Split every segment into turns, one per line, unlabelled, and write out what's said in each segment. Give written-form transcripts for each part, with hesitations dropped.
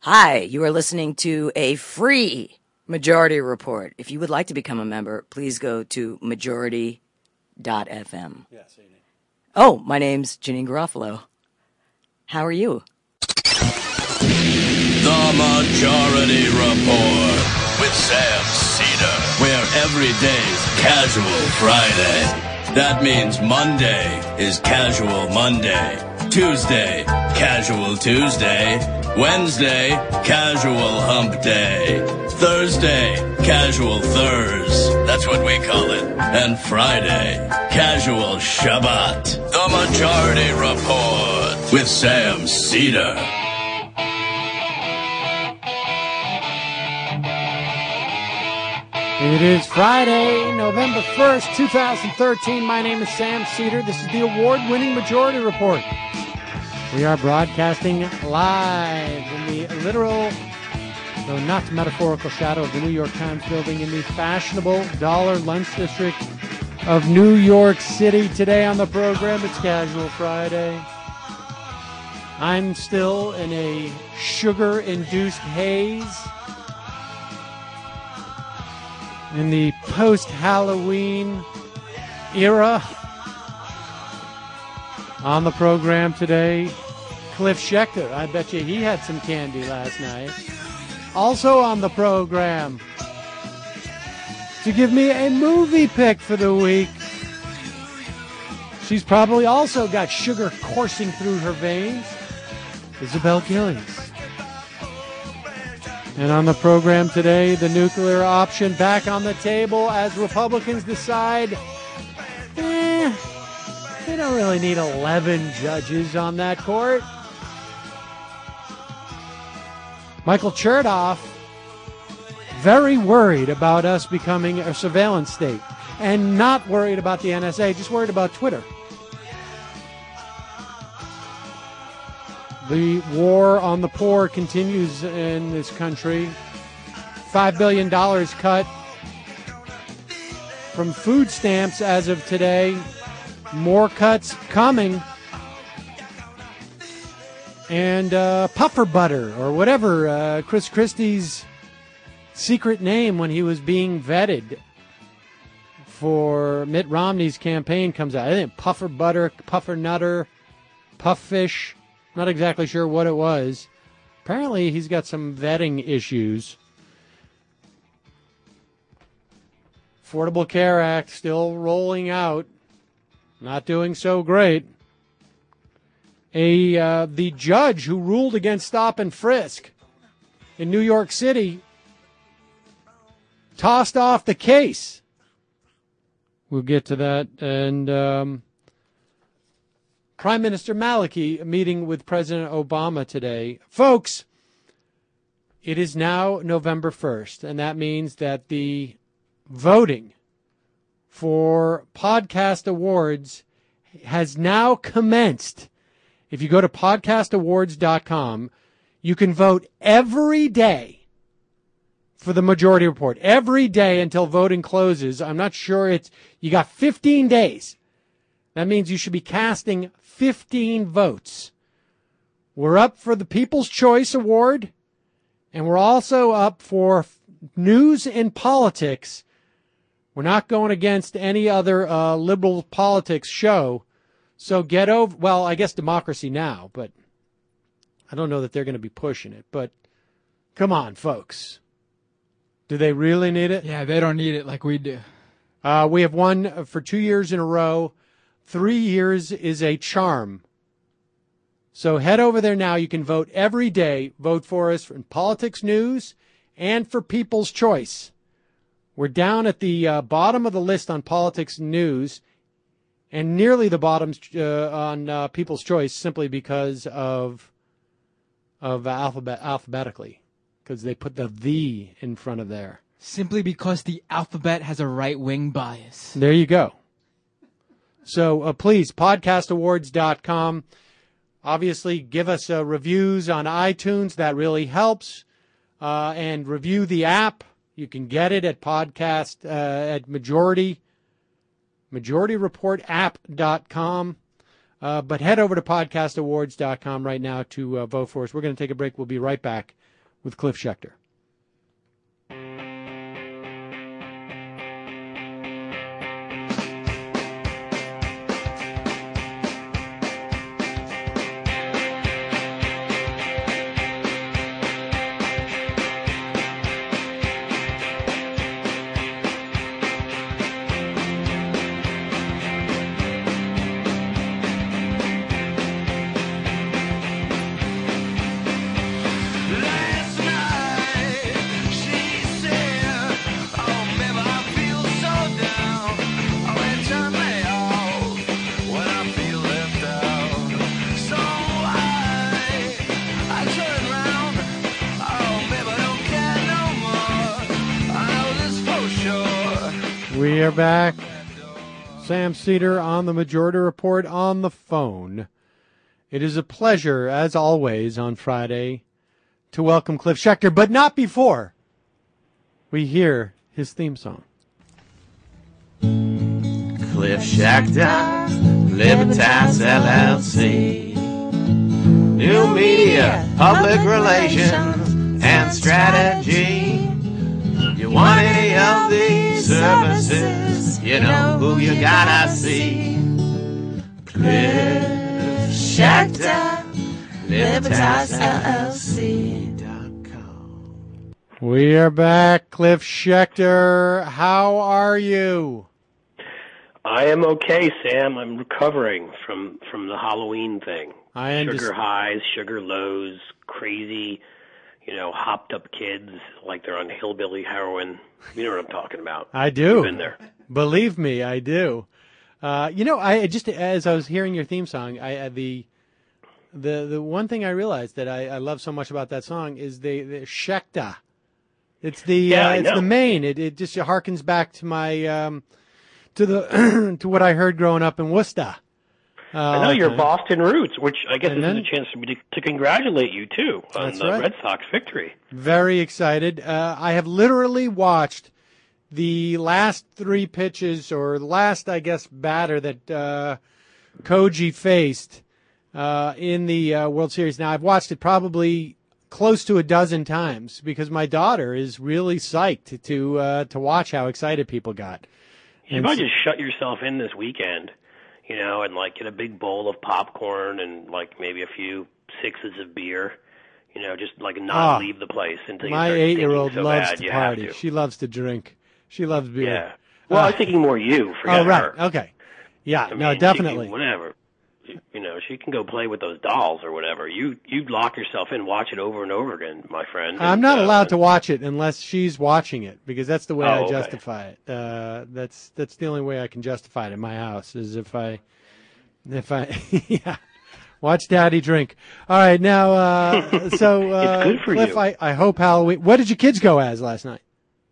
Hi, you are listening to a free Majority Report. If you would like to become a member, please go to majority.fm.
Yeah, say your name.
Oh, my name's Janine Garofalo. How are you?
The Majority Report with Sam Cedar, where every day's Casual Friday. That means Monday is Casual Monday, Tuesday, Casual Tuesday, Wednesday, Casual Hump Day, Thursday, Casual Thurs, that's what we call it, and Friday, Casual Shabbat. The Majority Report with Sam Cedar.
It is Friday, November 1st, 2013. My name is Sam Cedar. This is the award-winning Majority Report. We are broadcasting live in the literal, though not metaphorical, shadow of the New York Times building in the fashionable Dollar Lunch District of New York City. Today on the program, it's Casual Friday. I'm still in a sugar-induced haze. In the post-Halloween era. On the program today, Cliff Schechter. I bet you he had some candy last night. Also on the program, to give me a movie pick for the week. She's probably also got sugar coursing through her veins. Isabel Gillies. And on the program today, the nuclear option back on the table as Republicans decide, they don't really need 11 judges on that court. Michael Chertoff, very worried about us becoming a surveillance state. And not worried about the NSA, just worried about Twitter. The war on the poor continues in this country. $5 billion cut from food stamps as of today. More cuts coming. And puffer butter, or whatever Chris Christie's secret name when he was being vetted for Mitt Romney's campaign comes out. I think puffer butter, puffer nutter, puff fish. Not exactly sure what it was. Apparently, he's got some vetting issues. Affordable Care Act still rolling out. Not doing so great. The judge who ruled against stop and frisk in New York City tossed off the case. We'll get to that. And Prime Minister Maliki meeting with President Obama today. Folks, it is now November 1st, and that means that the voting for Podcast Awards has now commenced. If you go to podcastawards.com, you can vote every day for the Majority Report. Every day until voting closes. I'm not sure you got 15 days. That means you should be casting 15 votes. We're up for the People's Choice Award, and we're also up for News and Politics. We're not going against any other liberal politics show. So get over, well, I guess Democracy Now!, but I don't know that they're going to be pushing it. But come on, folks. Do they really need it?
Yeah, they don't need it like we do.
We have won for 2 years in a row. 3 years is a charm. So head over there now. You can vote every day. Vote for us in politics news and for People's Choice. We're down at the bottom of the list on politics news and nearly the bottom on People's Choice simply because of alphabetically, because they put the in front of there.
Simply because the alphabet has a right-wing bias.
There you go. So please, podcastawards.com. Obviously, give us reviews on iTunes. That really helps. And review the app. You can get it at at majoryreportapp.com. But head over to podcastawards.com right now to vote for us. We're going to take a break. We'll be right back with Cliff Schecter. We are back. Sam Seder on the Majority Report on the phone. It is a pleasure, as always, on Friday, to welcome Cliff Schecter, but not before we hear his theme song.
Cliff Schecter, Libertas LLC. New media, public relations, and strategy. You want any of these services, you know who you gotta see. Cliff Schecter, LibertasLLC.com.
We are back. Cliff Schecter, how are you?
I am okay, Sam. I'm recovering from the Halloween thing.
I understand.
Sugar highs, sugar lows, crazy, hopped up kids like they're on hillbilly heroin. You know what I'm talking about.
I do.
You've been there.
Believe me, I do. I just, as I was hearing your theme song, the one thing I realized that I love so much about that song is the Schecter. It's the main. It just harkens back to my to what I heard growing up in Worcester.
I know your Boston roots, which I guess this is a chance for me to congratulate you, too, on the Red Sox victory.
Very excited. I have literally watched the last three pitches, or last, I guess, batter that Koji faced in the World Series. Now, I've watched it probably close to a dozen times because my daughter is really psyched to watch how excited people got.
You might just shut yourself in this weekend. And get a big bowl of popcorn and maybe a few sixes of beer. Just not leave the place until you
my
start
8-year-old
so
loves
bad
to
you
party.
have to.
She loves to drink. She loves beer.
Yeah. Well, I was thinking more you. Forget
right.
her.
Okay. Yeah.
I
no,
mean,
definitely.
Whatever. She can go play with those dolls or whatever. You lock yourself in, watch it over and over again, my friend.
I'm not allowed to watch it unless she's watching it because that's the way I
okay.
justify it. That's the only way I can justify it in my house is if I yeah. Watch Daddy drink. All right, now so
it's good for
Cliff,
you.
I hope Halloween. What did your kids go as last night?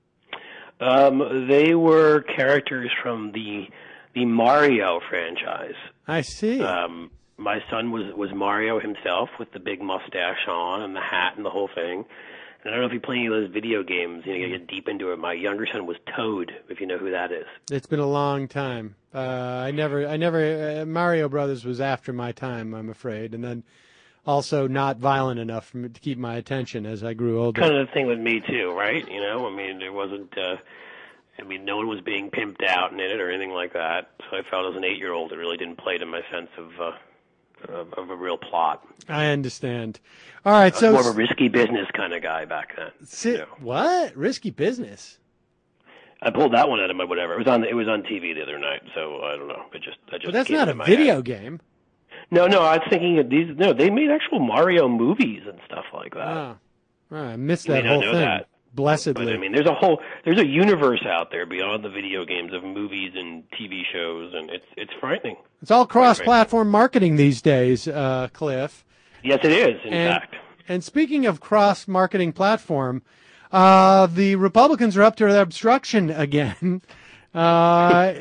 They were characters from the Mario franchise.
I see.
My son was Mario himself with the big mustache on and the hat and the whole thing. And I don't know if you play any of those video games, you get deep into it. My younger son was Toad, if you know who that is.
It's been a long time. I never Mario Brothers was after my time, I'm afraid. And then also not violent enough to keep my attention as I grew older.
Kind of the thing with me too, right? There wasn't, no one was being pimped out in it or anything like that. So I felt as an 8-year-old, it really didn't play to my sense of a real plot.
I understand. All right,
I was more of a risky business kind of guy back then.
What? Risky business?
I pulled that one out of my whatever. It was on TV the other night, so I don't know.
But that's not a video game.
No, I was thinking of these. No, they made actual Mario movies and stuff like that.
Oh, I missed that whole thing.
That.
Blessedly.
But, there's a universe out there beyond the video games of movies and TV shows, and it's frightening.
It's all cross-platform marketing these days, Cliff.
Yes, it is, in fact.
And speaking of cross-marketing platform, the Republicans are up to their obstruction again.
I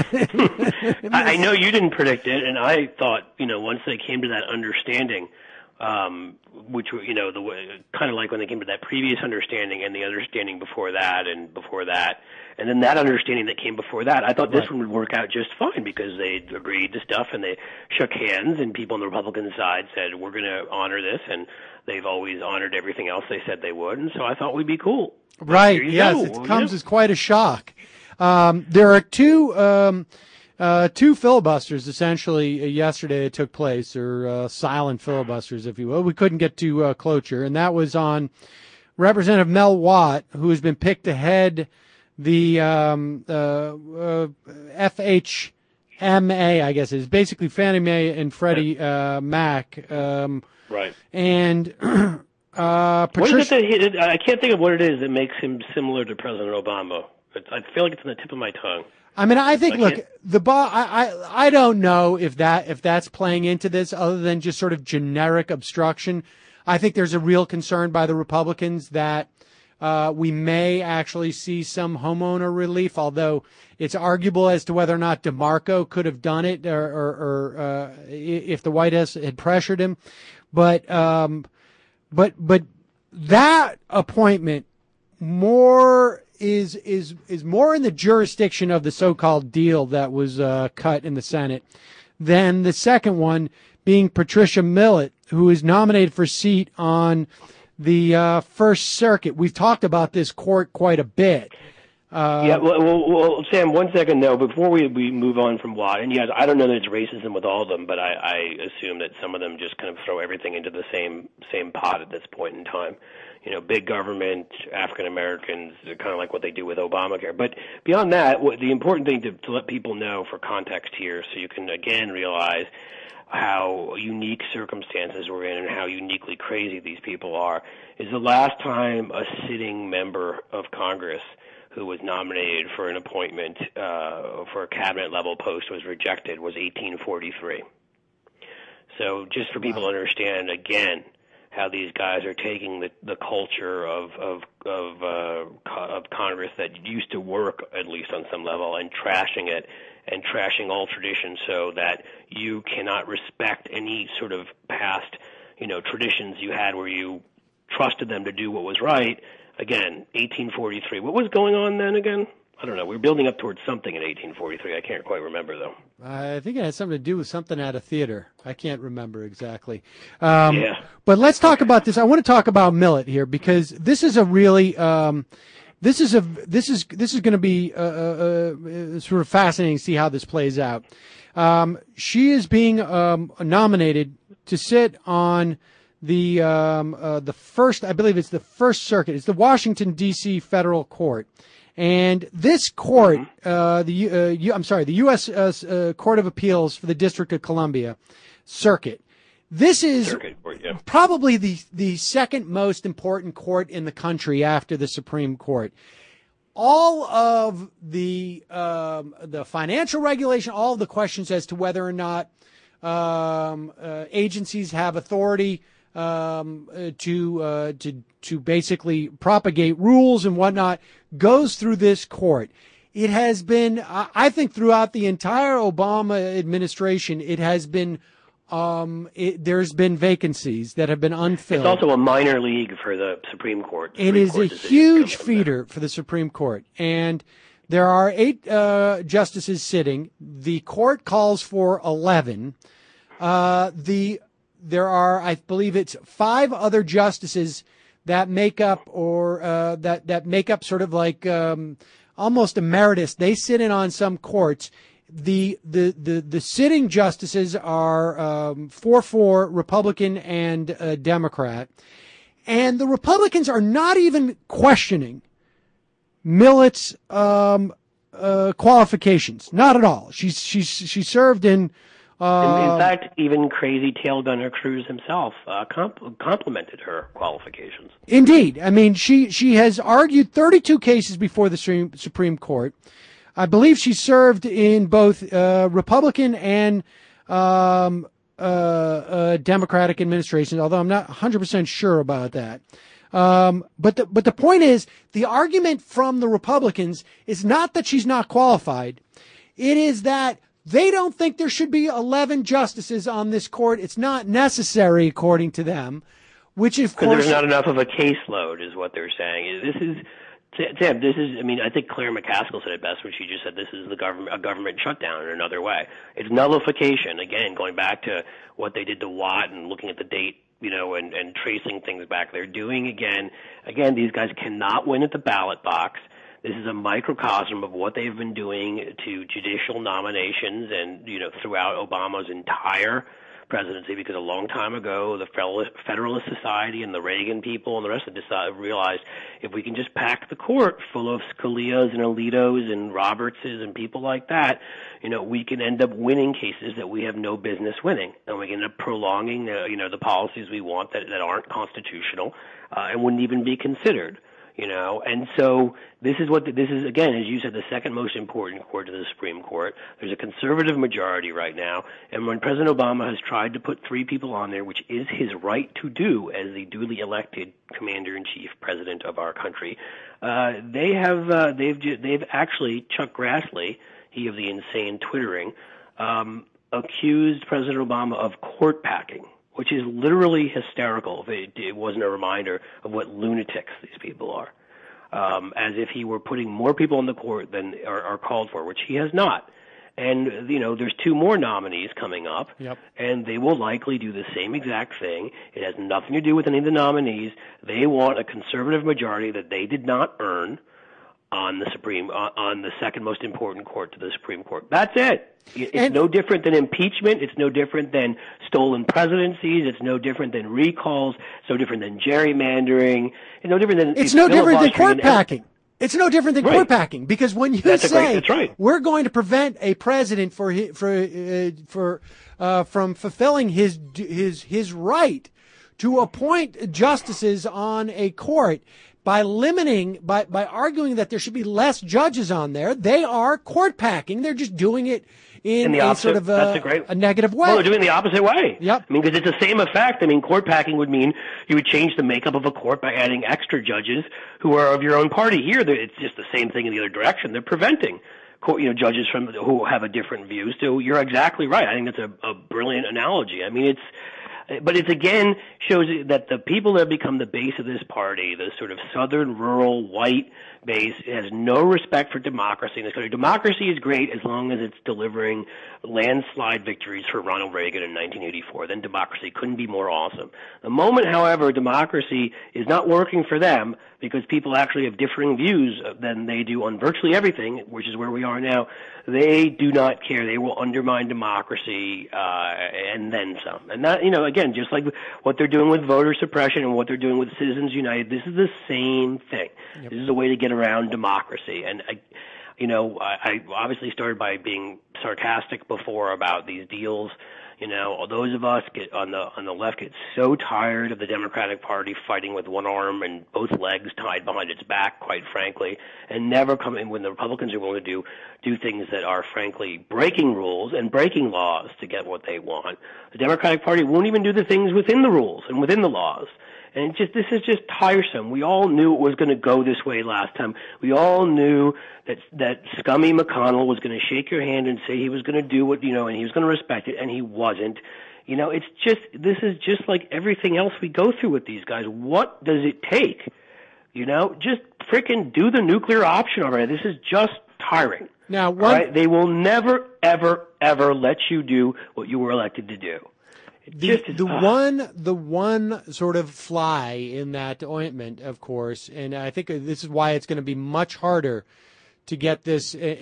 know you didn't predict it, and I thought, once they came to that understanding which were, the way, kind of like when they came to that previous understanding and the understanding before that and before that. And then that understanding that came before that, I thought this one would work out just fine because they agreed to stuff and they shook hands and people on the Republican side said, we're going to honor this, and they've always honored everything else they said they would. And so I thought we'd be cool.
Right. Yes. It comes as quite a shock. There are two filibusters essentially yesterday that took place, or silent filibusters, if you will. We couldn't get to cloture, and that was on Representative Mel Watt, who has been picked to head the FHMA, I guess it is, basically Fannie Mae and Freddie Mac.
Right.
And
Patricia, what is it that I can't think of what it is that makes him similar to President Obama. I feel like it's on the tip of my tongue.
I mean, I think, look, I don't know if that's playing into this other than just sort of generic obstruction. I think there's a real concern by the Republicans that we may actually see some homeowner relief, although it's arguable as to whether or not DeMarco could have done it or if the White House had pressured him. But that appointment is more in the jurisdiction of the so-called deal that was cut in the Senate than the second one, being Patricia Millett, who is nominated for seat on the First Circuit. We've talked about this court quite a bit.
Well, Sam, 1 second, though, before we move on from Watt, and yes, I don't know that it's racism with all of them, but I assume that some of them just kind of throw everything into the same pot at this point in time. Big government, African Americans, kind of like what they do with Obamacare. But beyond that, the important thing to let people know for context here, so you can again realize how unique circumstances we're in and how uniquely crazy these people are, is the last time a sitting member of Congress who was nominated for an appointment for a cabinet-level post was rejected was 1843. So just for people to understand, again, how these guys are taking the culture of Congress that used to work, at least on some level, and trashing it and trashing all traditions so that you cannot respect any sort of past, traditions you had where you trusted them to do what was right. Again, 1843. What was going on then again? I don't know. We were building up towards something in 1843. I can't quite remember, though.
I think it had something to do with something at a theater. I can't remember exactly.
Yeah.
But let's talk about this. I want to talk about Millett here because this is a really this is going to be sort of fascinating to see how this plays out. She is being nominated to sit on the first, I believe it's the First Circuit. It's the Washington D.C. Federal Court. And this court, the U.S. Court of Appeals for the District of Columbia Circuit. This is probably the second most important court in the country after the Supreme Court. All of the financial regulation, all of the questions as to whether or not agencies have authority to basically propagate rules and whatnot goes through this court. It has been, I think, throughout the entire Obama administration, it has been, there's been vacancies that have been unfilled.
It's also a minor league for the Supreme Court.
It is a huge feeder for the Supreme Court. And there are 8 justices sitting. The court calls for 11. There are, I believe it's 5 other justices that make up that make up sort of like almost emeritus. They sit in on some courts. The sitting justices are 4-4 Republican and Democrat, and the Republicans are not even questioning Millett's qualifications. Not at all. She served in.
In fact, even crazy tail gunner Cruz himself complimented her qualifications.
Indeed. I mean, she has argued 32 cases before the Supreme Court. I believe she served in both Republican and Democratic administrations, although I'm not 100% sure about that. But the point is, the argument from the Republicans is not that she's not qualified. It is that They don't think there should be 11 justices on this court. It's not necessary, according to them, which, of course...
Because there's not enough of a caseload, is what they're saying. Sam, I think Claire McCaskill said it best when she just said this is a government shutdown in another way. It's nullification, again, going back to what they did to Watt and looking at the date, and tracing things back. They're doing, again, these guys cannot win at the ballot box. This is a microcosm of what they've been doing to judicial nominations and, throughout Obama's entire presidency, because a long time ago, the Federalist Society and the Reagan people and the rest of them realized if we can just pack the court full of Scalias and Alitos and Robertses and people like that, we can end up winning cases that we have no business winning, and we can end up prolonging, the policies we want that aren't constitutional and wouldn't even be considered. And so this is again, as you said, the second most important court to the Supreme Court. There's a conservative majority right now, and when President Obama has tried to put 3 people on there, which is his right to do as the duly elected commander-in-chief president of our country, they've actually, Chuck Grassley, he of the insane twittering, accused President Obama of court packing, which is literally hysterical if it wasn't a reminder of what lunatics these people are. As if he were putting more people on the court than are called for, which he has not. And, there's 2 more nominees coming up, and they will likely do the same exact thing. It has nothing to do with any of the nominees. They want a conservative majority that they did not earn on the second most important court to the Supreme Court. That's it. It's no different than impeachment. It's no different than stolen presidencies. It's no different than recalls. It's no different than gerrymandering. It's no different than
court packing. It's no different than court packing, because when you we're going to prevent a president from fulfilling his right to appoint justices on a court by arguing that there should be less judges on there, they are court packing. They're just doing it in a sort of a negative way.
Well, they're doing the opposite way.
Yep.
Because it's the same effect. Court packing would mean you would change the makeup of a court by adding extra judges who are of your own party. Here, it's just the same thing in the other direction. They're preventing judges who have a different view. So you're exactly right. I think that's a brilliant analogy. But it again shows that the people that have become the base of this party, the sort of southern, rural, white base, has no respect for democracy in this country. Democracy is great as long as it's delivering landslide victories for Ronald Reagan in 1984. Then democracy couldn't be more awesome. The moment, however, democracy is not working for them because people actually have differing views than they do on virtually everything, which is where we are now, they do not care. They will undermine democracy and then some. And that, again, just like what they're doing with voter suppression and what they're doing with Citizens United, this is the same thing. Yep. This is a way to get around democracy. And I obviously started by being sarcastic before about these deals. Those of us on the left get so tired of the Democratic Party fighting with one arm and both legs tied behind its back, quite frankly, and never coming when the Republicans are willing to do things that are, frankly, breaking rules and breaking laws to get what they want. The Democratic Party won't even do the things within the rules and within the laws. And this is just tiresome. We all knew it was going to go this way last time. We all knew that scummy McConnell was going to shake your hand and say he was going to do what, and he was going to respect it, and he wasn't. This is just like everything else we go through with these guys. What does it take? Just frickin' do the nuclear option already. This is just tiring.
Now,
they will never, ever, ever let you do what you were elected to do.
The one sort of fly in that ointment, of course, and I think this is why it's going to be much harder to get the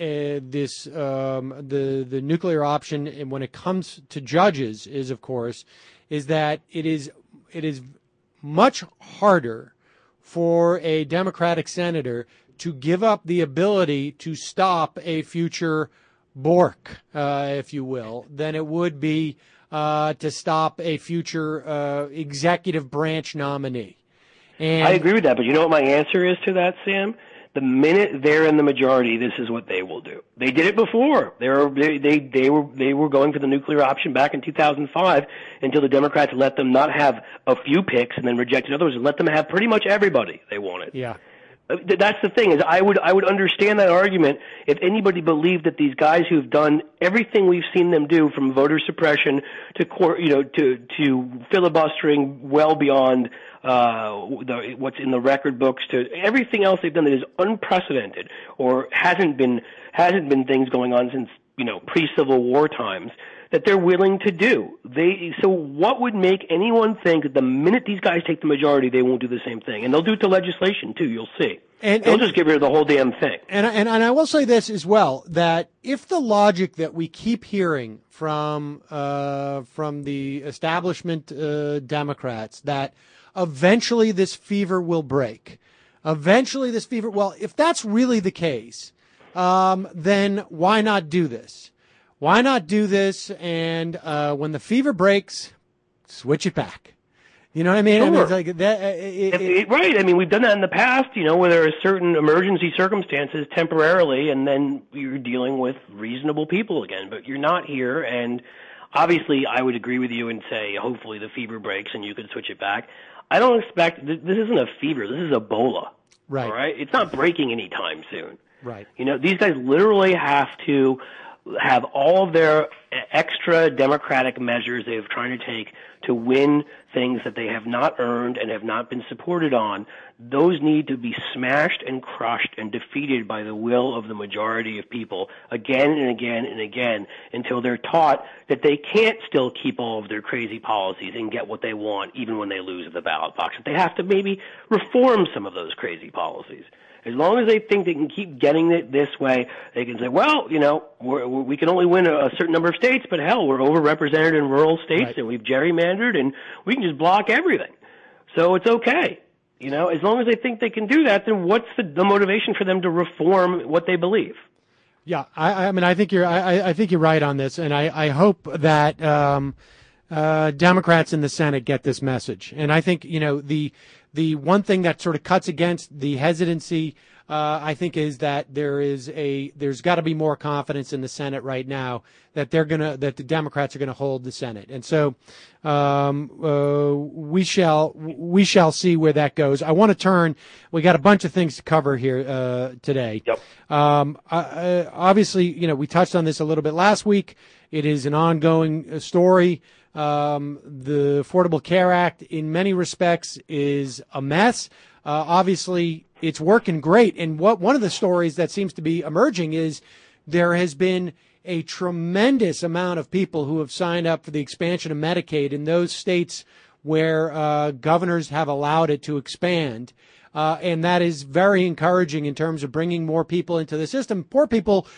nuclear option when it comes to judges is that it is much harder for a Democratic senator to give up the ability to stop a future Bork, if you will, than it would be to stop a future executive branch nominee. And
I agree with that, but you know what my answer is to that, Sam? The minute they're in the majority, this is what they will do. They did it before. They were going for the nuclear option back in 2005 until the Democrats let them not have a few picks and then rejected others and let them have pretty much everybody they wanted.
Yeah.
That's the thing, is I would understand that argument if anybody believed that these guys who've done everything we've seen them do, from voter suppression to to filibustering well beyond what's in the record books, to everything else they've done that is unprecedented or hasn't been things going on since pre-Civil War times, that they're willing to do. So what would make anyone think that the minute these guys take the majority, they won't do the same thing? And they'll do it to legislation too. You'll see. They'll just get rid of the whole damn thing.
And I will say this as well, that if the logic that we keep hearing from the establishment Democrats, that eventually this fever will break, if that's really the case, then why not do this? Why not do this? And when the fever breaks, switch it back. You know what I mean?
Sure.
I mean, it's like that.
Right. I mean, we've done that in the past, where there are certain emergency circumstances temporarily, and then you're dealing with reasonable people again. But you're not here, and obviously I would agree with you and say hopefully the fever breaks and you can switch it back. I don't expect – this isn't a fever. This is Ebola.
Right.
All right? It's not breaking anytime soon.
Right.
These guys literally have to have all of their extra democratic measures they're trying to take to win things that they have not earned and have not been supported on. Those need to be smashed and crushed and defeated by the will of the majority of people again and again and again until they're taught that they can't still keep all of their crazy policies and get what they want even when they lose at the ballot box. That they have to maybe reform some of those crazy policies. As long as they think they can keep getting it this way, they can say, well, we can only win a certain number of states, but hell, we're overrepresented in rural states, right, and we've gerrymandered, and we can just block everything. So it's okay. As long as they think they can do that, then what's the motivation for them to reform what they believe?
Yeah, I mean, I think you're right on this, and I hope that Democrats in the Senate get this message. And I think the one thing that sort of cuts against the hesitancy, I think, is that there's got to be more confidence in the Senate right now that the Democrats are gonna hold the Senate, and so we shall see where that goes. I want to turn. We got a bunch of things to cover here today.
Yep.
Obviously, we touched on this a little bit last week. It is an ongoing story. The Affordable Care Act, in many respects, is a mess. Obviously, it's working great. And one of the stories that seems to be emerging is there has been a tremendous amount of people who have signed up for the expansion of Medicaid in those states where governors have allowed it to expand. And that is very encouraging in terms of bringing more people into the system. Poor people,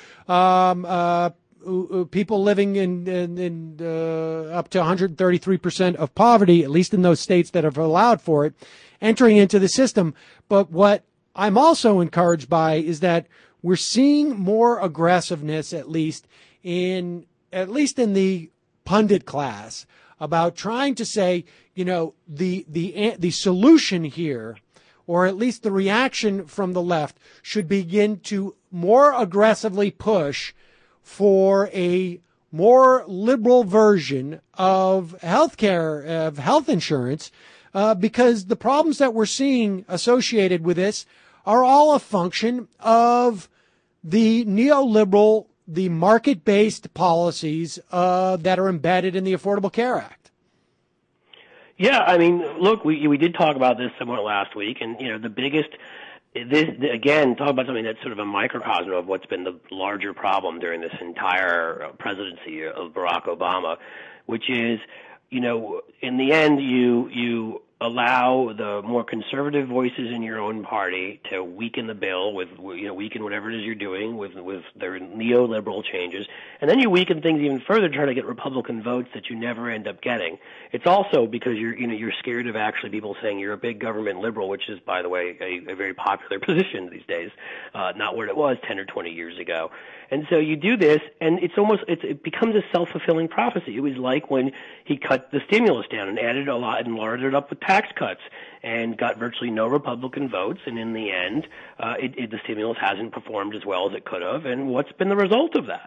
people living in up to 133% of poverty, at least in those states that have allowed for it, entering into the system. But what I'm also encouraged by is that we're seeing more aggressiveness, at least in the pundit class, about trying to say, the solution here, or at least the reaction from the left, should begin to more aggressively push for a more liberal version of healthcare, of health insurance, because the problems that we're seeing associated with this are all a function of the neoliberal, the market-based policies that are embedded in the Affordable Care Act.
Yeah, I mean, look, we did talk about this somewhat last week, and the biggest. Again, talk about something that's sort of a microcosm of what's been the larger problem during this entire presidency of Barack Obama, which is, in the end, you allow the more conservative voices in your own party to weaken the bill weaken whatever it is you're doing with their neoliberal changes, and then you weaken things even further to try to get Republican votes that you never end up getting. It's also because you're scared of actually people saying you're a big government liberal, which is, by the way, a very popular position these days, not what it was 10 or 20 years ago. And so you do this, and it becomes a self-fulfilling prophecy. It was like when he cut the stimulus down and added a lot and larded it up with tax cuts and got virtually no Republican votes. And in the end, the stimulus hasn't performed as well as it could have. And what's been the result of that?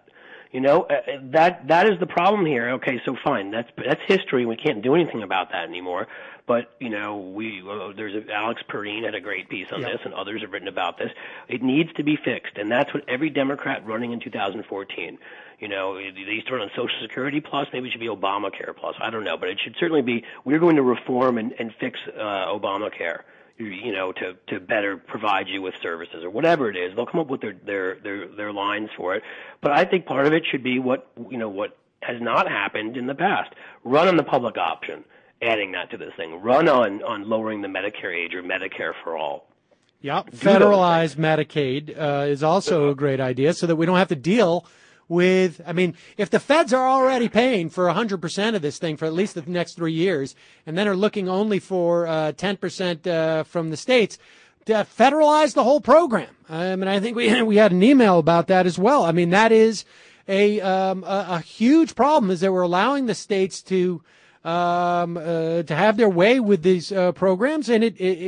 That is the problem here. Okay, so fine, that's history. We can't do anything about that anymore. But Alex Perrine had a great piece on this, and others have written about this. It needs to be fixed, and that's what every Democrat running in 2014. They used to run on Social Security Plus. Maybe it should be Obamacare Plus. I don't know, but it should certainly be. We're going to reform and fix Obamacare. To better provide you with services or whatever it is. They'll come up with their lines for it. But I think part of it should be what has not happened in the past. Run on the public option, adding that to this thing. Run on lowering the Medicare age or Medicare for all.
Yep. Federalized Medicaid is also a great idea so that we don't have to deal with, if the feds are already paying for 100% of this thing for at least the next 3 years, and then are looking only for 10% from the states, to federalize the whole program. I think we had an email about that as well. That is a huge problem, is that we're allowing the states to have their way with these programs, and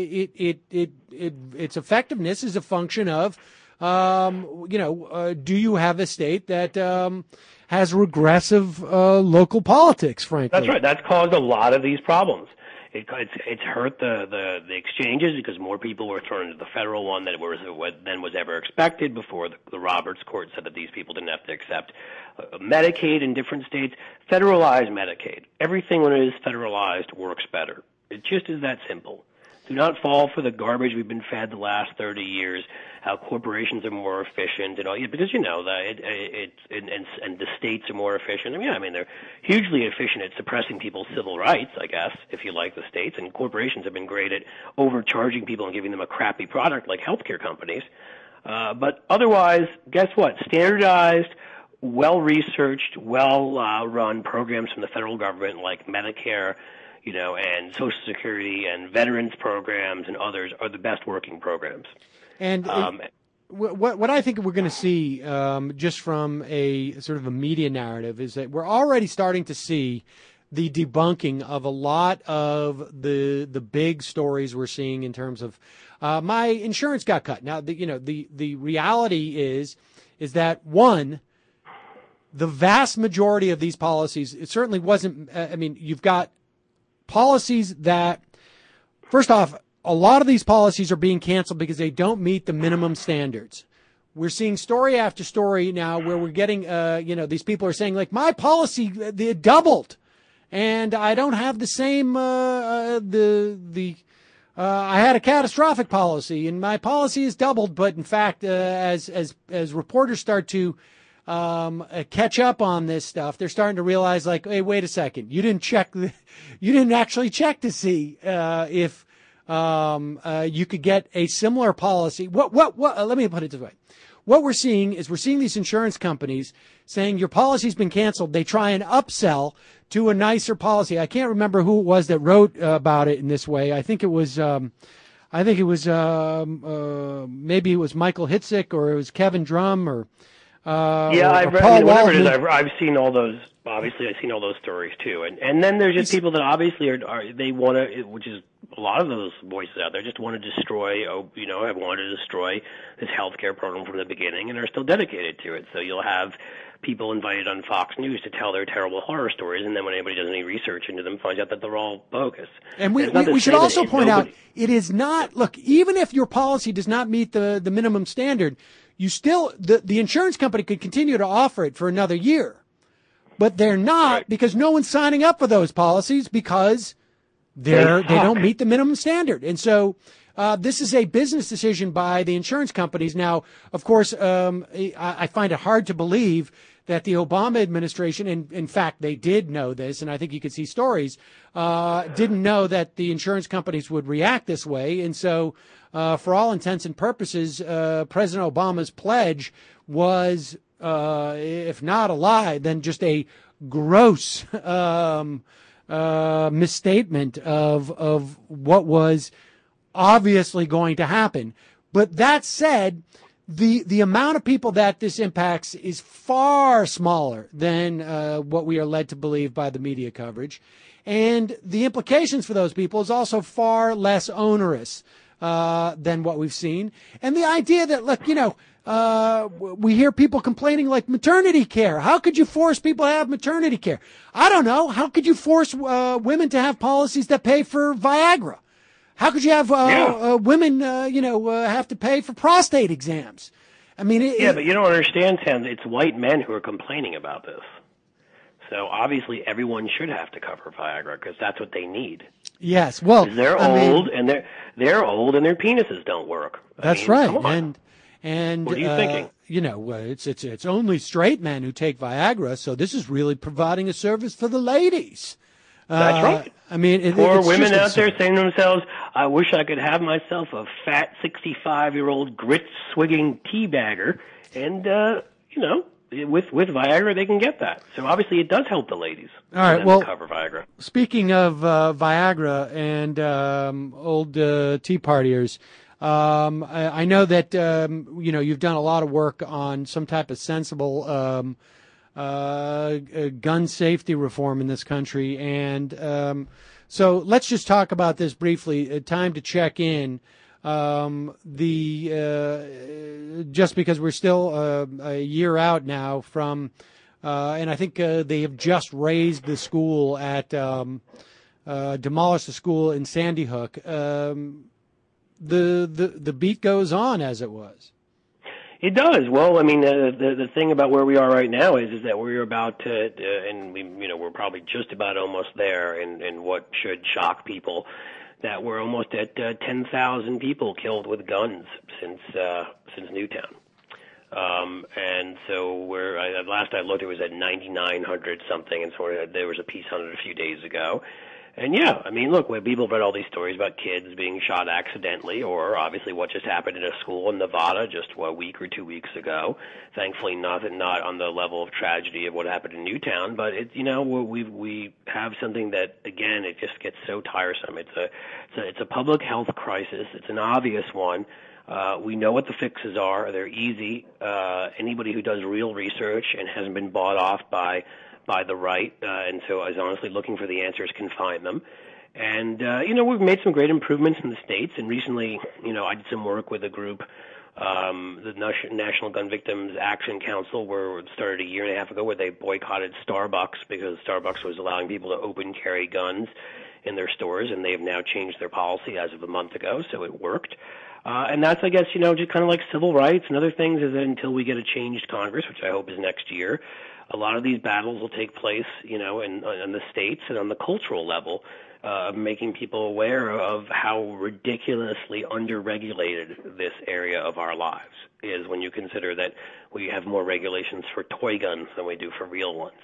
its effectiveness is a function of do you have a state that has regressive local politics, frankly?
That's right. That's caused a lot of these problems. It's hurt the exchanges because more people were thrown into the federal one than was ever expected before the Roberts Court said that these people didn't have to accept Medicaid in different states. Federalize Medicaid. Everything when it is federalized works better. It just is that simple. Do not fall for the garbage we've been fed the last 30 years, how corporations are more efficient and all, because and the states are more efficient. They're hugely efficient at suppressing people's civil rights, I guess, if you like the states, and corporations have been great at overcharging people and giving them a crappy product like healthcare companies. But otherwise, guess what? Standardized, well-researched, well-run programs from the federal government like Medicare, and Social Security and veterans programs and others are the best working programs.
And what I think we're going to see just from a sort of a media narrative is that we're already starting to see the debunking of a lot of the big stories we're seeing in terms of my insurance got cut. Now, the reality is that, one, the vast majority of these policies, it certainly wasn't, you've got policies that, first off, a lot of these policies are being canceled because they don't meet the minimum standards. We're seeing story after story now where we're getting, these people are saying, like, my policy, it doubled, and I don't have the same, I had a catastrophic policy, and my policy is doubled, but in fact, as reporters start to catch up on this stuff, they're starting to realize, like, hey, wait a second, you didn't actually check to see if you could get a similar policy. Let me put it this way. What we're seeing these insurance companies saying your policy's been canceled. They try and upsell to a nicer policy. I can't remember who it was that wrote about it in this way. I think it was maybe it was Michael Hitzik, or it was Kevin Drum, or
I've read whatever it is. I've seen all those. Obviously, I've seen all those stories too. And then there's just people that obviously they want to, which is a lot of those voices out there, just want to destroy. Have wanted to destroy this healthcare program from the beginning, and are still dedicated to it. So you'll have people invited on Fox News to tell their terrible horror stories, and then when anybody does any research into them, finds out that they're all bogus.
And we should also point out, it is not. Look, even if your policy does not meet the minimum standard, you still, the insurance company could continue to offer it for another year, but they're not, right, because no one's signing up for those policies because they don't meet the minimum standard. And so, this is a business decision by the insurance companies. Now, of course, I find it hard to believe that the Obama administration, and in fact, they did know this, and I think you could see stories, didn't know that the insurance companies would react this way. And so, for all intents and purposes, President Obama's pledge was, if not a lie, then just a gross misstatement of what was obviously going to happen. But that said, the amount of people that this impacts is far smaller than what we are led to believe by the media coverage. And the implications for those people is also far less onerous than what we've seen. And the idea that, look, we hear people complaining like maternity care. How could you force people to have maternity care? I don't know. How could you force women to have policies that pay for Viagra? How could you have women, have to pay for prostate exams? I mean,
but you don't understand, Sam. It's white men who are complaining about this. So obviously, everyone should have to cover Viagra because that's what they need.
Yes, well,
they're old and they're old and their penises don't work.
That's right. And
what are you thinking?
It's only straight men who take Viagra, so this is really providing a service for the ladies.
That's right.
I mean,
poor women out there saying to themselves, "I wish I could have myself a fat 65-year-old grit-swigging teabagger," and with Viagra they can get that. So obviously it does help the ladies.
All right. Well,
cover Viagra.
Speaking of Viagra and old Tea Partiers. I know that you've done a lot of work on some type of sensible gun safety reform in this country, and so let's just talk about this briefly. Time to check in. Just because we're still a year out now from, and I think they have just raised the school at demolished the school in Sandy Hook. The beat goes on as it was.
It does. Well, I mean, the thing about where we are right now is that we're about to, and we're probably just about almost there, and what should shock people, that we're almost at 10,000 people killed with guns since Newtown. And so last I looked, it was at 9,900 something, and so there was a piece on it a few days ago. And yeah, I mean, look, when people read all these stories about kids being shot accidentally, or obviously what just happened in a school in Nevada just a week or 2 weeks ago. Thankfully, not on the level of tragedy of what happened in Newtown, but we have something that, again, it just gets so tiresome. It's a public health crisis. It's an obvious one. We know what the fixes are. They're easy. Anybody who does real research and hasn't been bought off by the right, and so is honestly looking for the answers can find them. And, we've made some great improvements in the states, and recently, I did some work with a group, the National Gun Victims Action Council, where it started a year and a half ago, where they boycotted Starbucks because Starbucks was allowing people to open carry guns in their stores, and they have now changed their policy as of a month ago, so it worked. And that's, I guess, just kind of like civil rights and other things, is that until we get a changed Congress, which I hope is next year, a lot of these battles will take place, in the states and on the cultural level, making people aware of how ridiculously underregulated this area of our lives is when you consider that we have more regulations for toy guns than we do for real ones.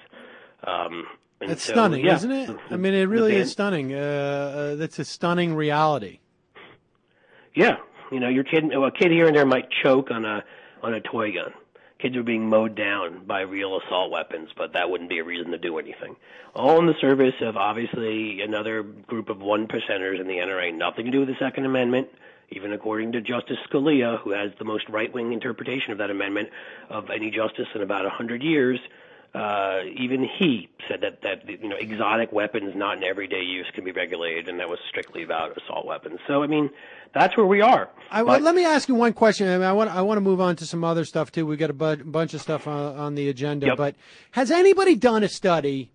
It's stunning, isn't it? I mean, it really is stunning. That's a stunning reality.
Yeah. A kid here and there might choke on a toy gun. Kids are being mowed down by real assault weapons, but that wouldn't be a reason to do anything. All in the service of, obviously, another group of 1%ers in the NRA. Nothing to do with the Second Amendment, even according to Justice Scalia, who has the most right-wing interpretation of that amendment of any justice in about 100 years. Even he said that exotic weapons not in everyday use can be regulated, and that was strictly about assault weapons. So, I mean, that's where we are.
Let me ask you one question. I mean, I want to move on to some other stuff too. We got a bunch of stuff on the agenda. Yep. But has anybody done a study?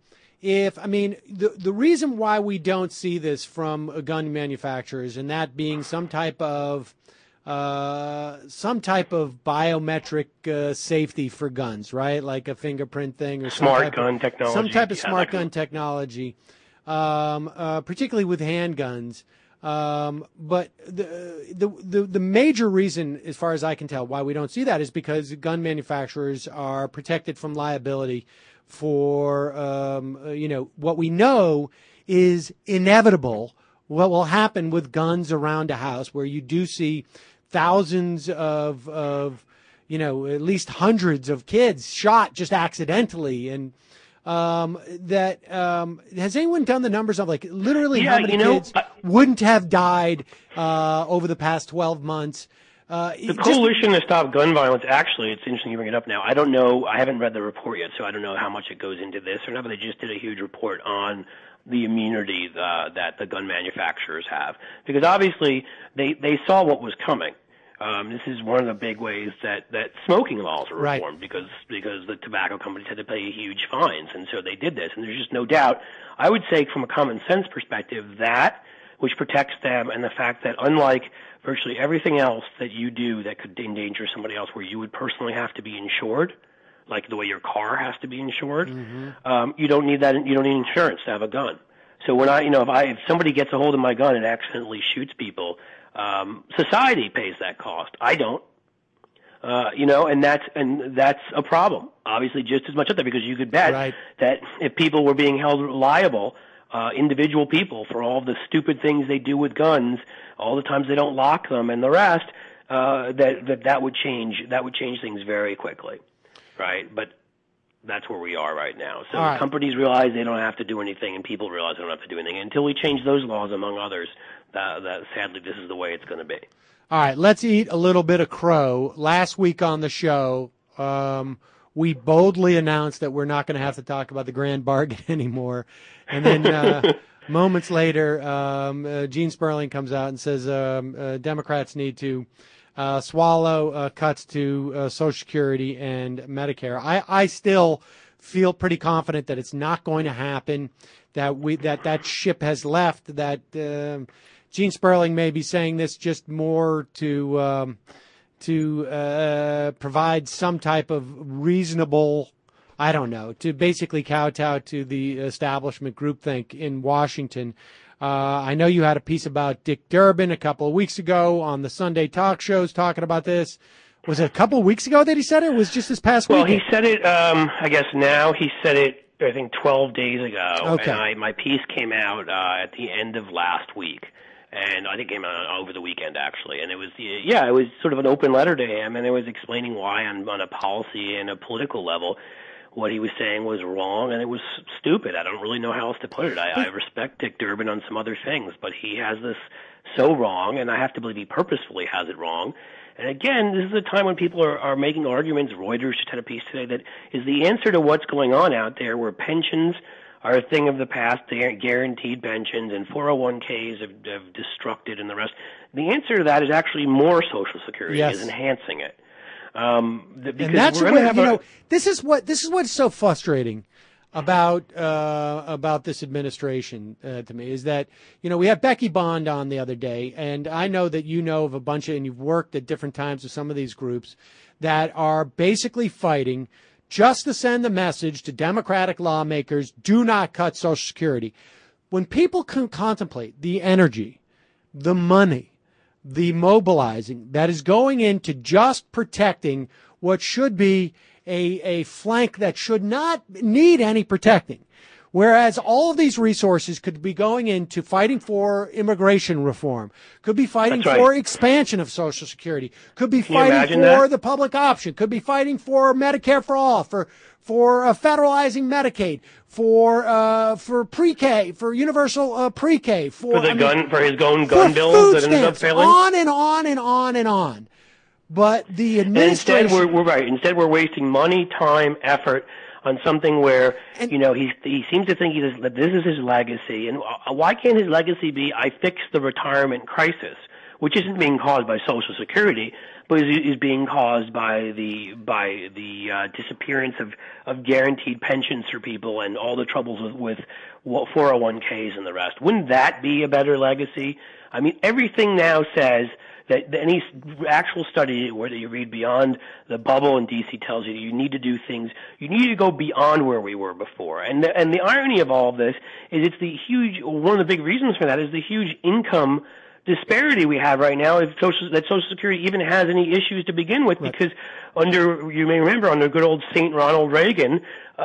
The reason why we don't see this from gun manufacturers, and that being some type of biometric safety for guns, right? Like a fingerprint thing or
smart gun technology.
Some type of smart gun technology, particularly with handguns. But the major reason, as far as I can tell, why we don't see that is because gun manufacturers are protected from liability for, what we know is inevitable. What will happen with guns around a house, where you do see thousands of at least hundreds of kids shot just accidentally, and has anyone done the numbers of literally how many kids wouldn't have died over the past 12 months?
The Coalition to Stop Gun Violence, actually, it's interesting you bring it up now. I don't know. I haven't read the report yet, so I don't know how much it goes into this or not, but they just did a huge report on the immunity that the gun manufacturers have, because obviously they saw what was coming. This is one of the big ways that smoking laws are reformed, because the tobacco companies had to pay huge fines, and so they did this. And there's just no doubt, I would say from a common sense perspective, that which protects them, and the fact that unlike virtually everything else that you do that could endanger somebody else, where you would personally have to be insured, like the way your car has to be insured, you don't need that. You don't need insurance to have a gun. So when if somebody gets a hold of my gun and accidentally shoots people, society pays that cost. I don't. And that's a problem. Obviously, just as much up there, because you could bet that if people were being held liable, individual people, for all the stupid things they do with guns, all the times they don't lock them, and the rest, that would change. That would change things very quickly, right? But that's where we are right now. So companies realize they don't have to do anything, and people realize they don't have to do anything until we change those laws, among others. That sadly, this is the way it's going to be.
All right, let's eat a little bit of crow. Last week on the show, we boldly announced that we're not going to have to talk about the grand bargain anymore. And then moments later, Gene Sperling comes out and says Democrats need to swallow cuts to Social Security and Medicare. I still feel pretty confident that it's not going to happen, that ship has left, that Gene Sperling may be saying this just more to provide some type of reasonable, I don't know, to basically kowtow to the establishment groupthink in Washington. I know you had a piece about Dick Durbin a couple of weeks ago on the Sunday talk shows talking about this. Was it a couple of weeks ago that he said it, or was it just this past week?
Well, he said it, I guess now. He said it, I think, 12 days ago.
Okay.
And my piece came out at the end of last week. And I think it came out over the weekend, actually. And it was sort of an open letter to him, and it was explaining why on a policy and a political level what he was saying was wrong, and it was stupid. I don't really know how else to put it. I respect Dick Durbin on some other things, but he has this so wrong, and I have to believe he purposefully has it wrong. And again, this is a time when people are making arguments. Reuters just had a piece today that is the answer to what's going on out there, where pensions are a thing of the past, guaranteed pensions, and 401ks have destructed, and the rest. The answer to that is actually more Social Security, is enhancing it.
And that's what, this is what's so frustrating about this administration to me, is that, we had Becky Bond on the other day, and I know that you know of a bunch of, and you've worked at different times with some of these groups that are basically fighting just to send the message to Democratic lawmakers, do not cut Social Security. When people can contemplate the energy, the money, the mobilizing that is going into just protecting what should be a flank that should not need any protecting, whereas all of these resources could be going into fighting for immigration reform, could be fighting for expansion of Social Security, could be fighting for the public option, could be fighting for Medicare for all, for federalizing Medicaid, for pre-K, for universal pre-K, for his own gun bills that ended up failing, on and on and on and on. But the administration,
Instead, we're wasting money, time, effort on something where, he seems to think that this is his legacy. And why can't his legacy be, I fixed the retirement crisis, which isn't being caused by Social Security, but is being caused by the disappearance of guaranteed pensions for people and all the troubles with 401ks and the rest. Wouldn't that be a better legacy? I mean, everything now says that any actual study where you read beyond the bubble in D.C. tells you need to do things, you need to go beyond where we were before. And the irony of all of this is one of the big reasons for that is the huge income disparity we have right now, that Social Security even has any issues to begin with, because you may remember under good old St. Ronald Reagan,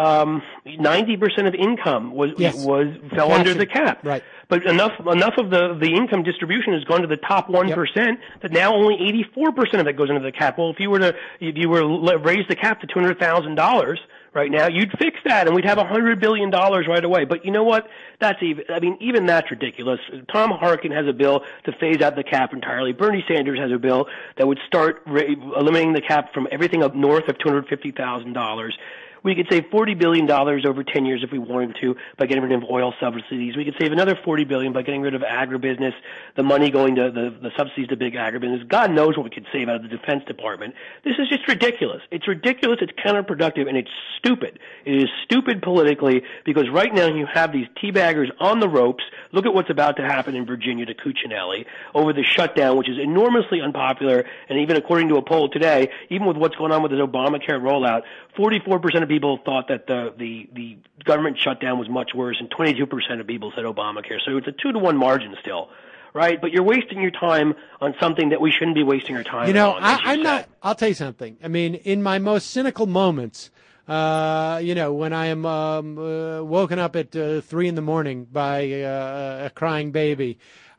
90% of income fell under the cap. Right. But enough of the income distribution has gone to the top 1% that now only 84% of it goes into the cap. Well, if you were to raise the cap to $200,000 right now, you'd fix that, and we'd have $100 billion right away. But you know what? Even that's ridiculous. Tom Harkin has a bill to phase out the cap entirely. Bernie Sanders has a bill that would start eliminating the cap from everything up north of $250,000. We could save $40 billion over 10 years if we wanted to by getting rid of oil subsidies. We could save another $40 billion by getting rid of agribusiness, the money going to the subsidies to big agribusiness. God knows what we could save out of the Defense Department. This is just ridiculous. It's ridiculous, it's counterproductive, and it's stupid. It is stupid politically because right now you have these teabaggers on the ropes. Look at what's about to happen in Virginia to Cuccinelli over the shutdown, which is enormously unpopular, and even according to a poll today, even with what's going on with this Obamacare rollout, 44% of people thought that the government shutdown was much worse, and 22% of people said Obamacare. So it's a 2-to-1 margin still, right? But you're wasting your time on something that we shouldn't be wasting our time on.
I'm not. I'll tell you something. I mean, in my most cynical moments, when I am woken up at 3 a.m. by a crying baby.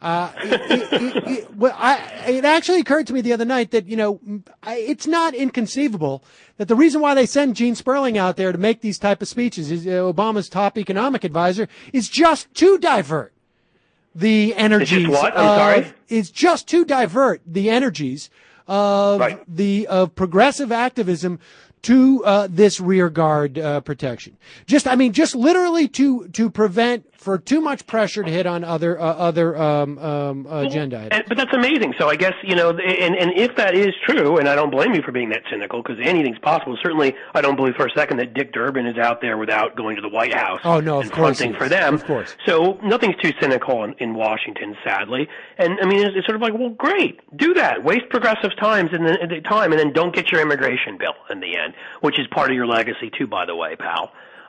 It actually occurred to me the other night that, it's not inconceivable that the reason why they send Gene Sperling out there to make these type of speeches, Obama's top economic advisor, is just to divert the energies.
It's just what? I'm sorry?
Is just to divert the energies of of progressive activism to this rear guard protection. Just literally to prevent for too much pressure to hit on other agenda items.
But that's amazing. So I guess, and if that is true, and I don't blame you for being that cynical because anything's possible. Certainly, I don't believe for a second that Dick Durbin is out there without going to the White House.
Oh, no, of course.
For them.
Of course.
So nothing's too cynical in Washington, sadly. And I mean, it's sort of like, well, great, do that. Waste progressive time, and then don't get your immigration bill in the end, which is part of your legacy too, by the way, pal.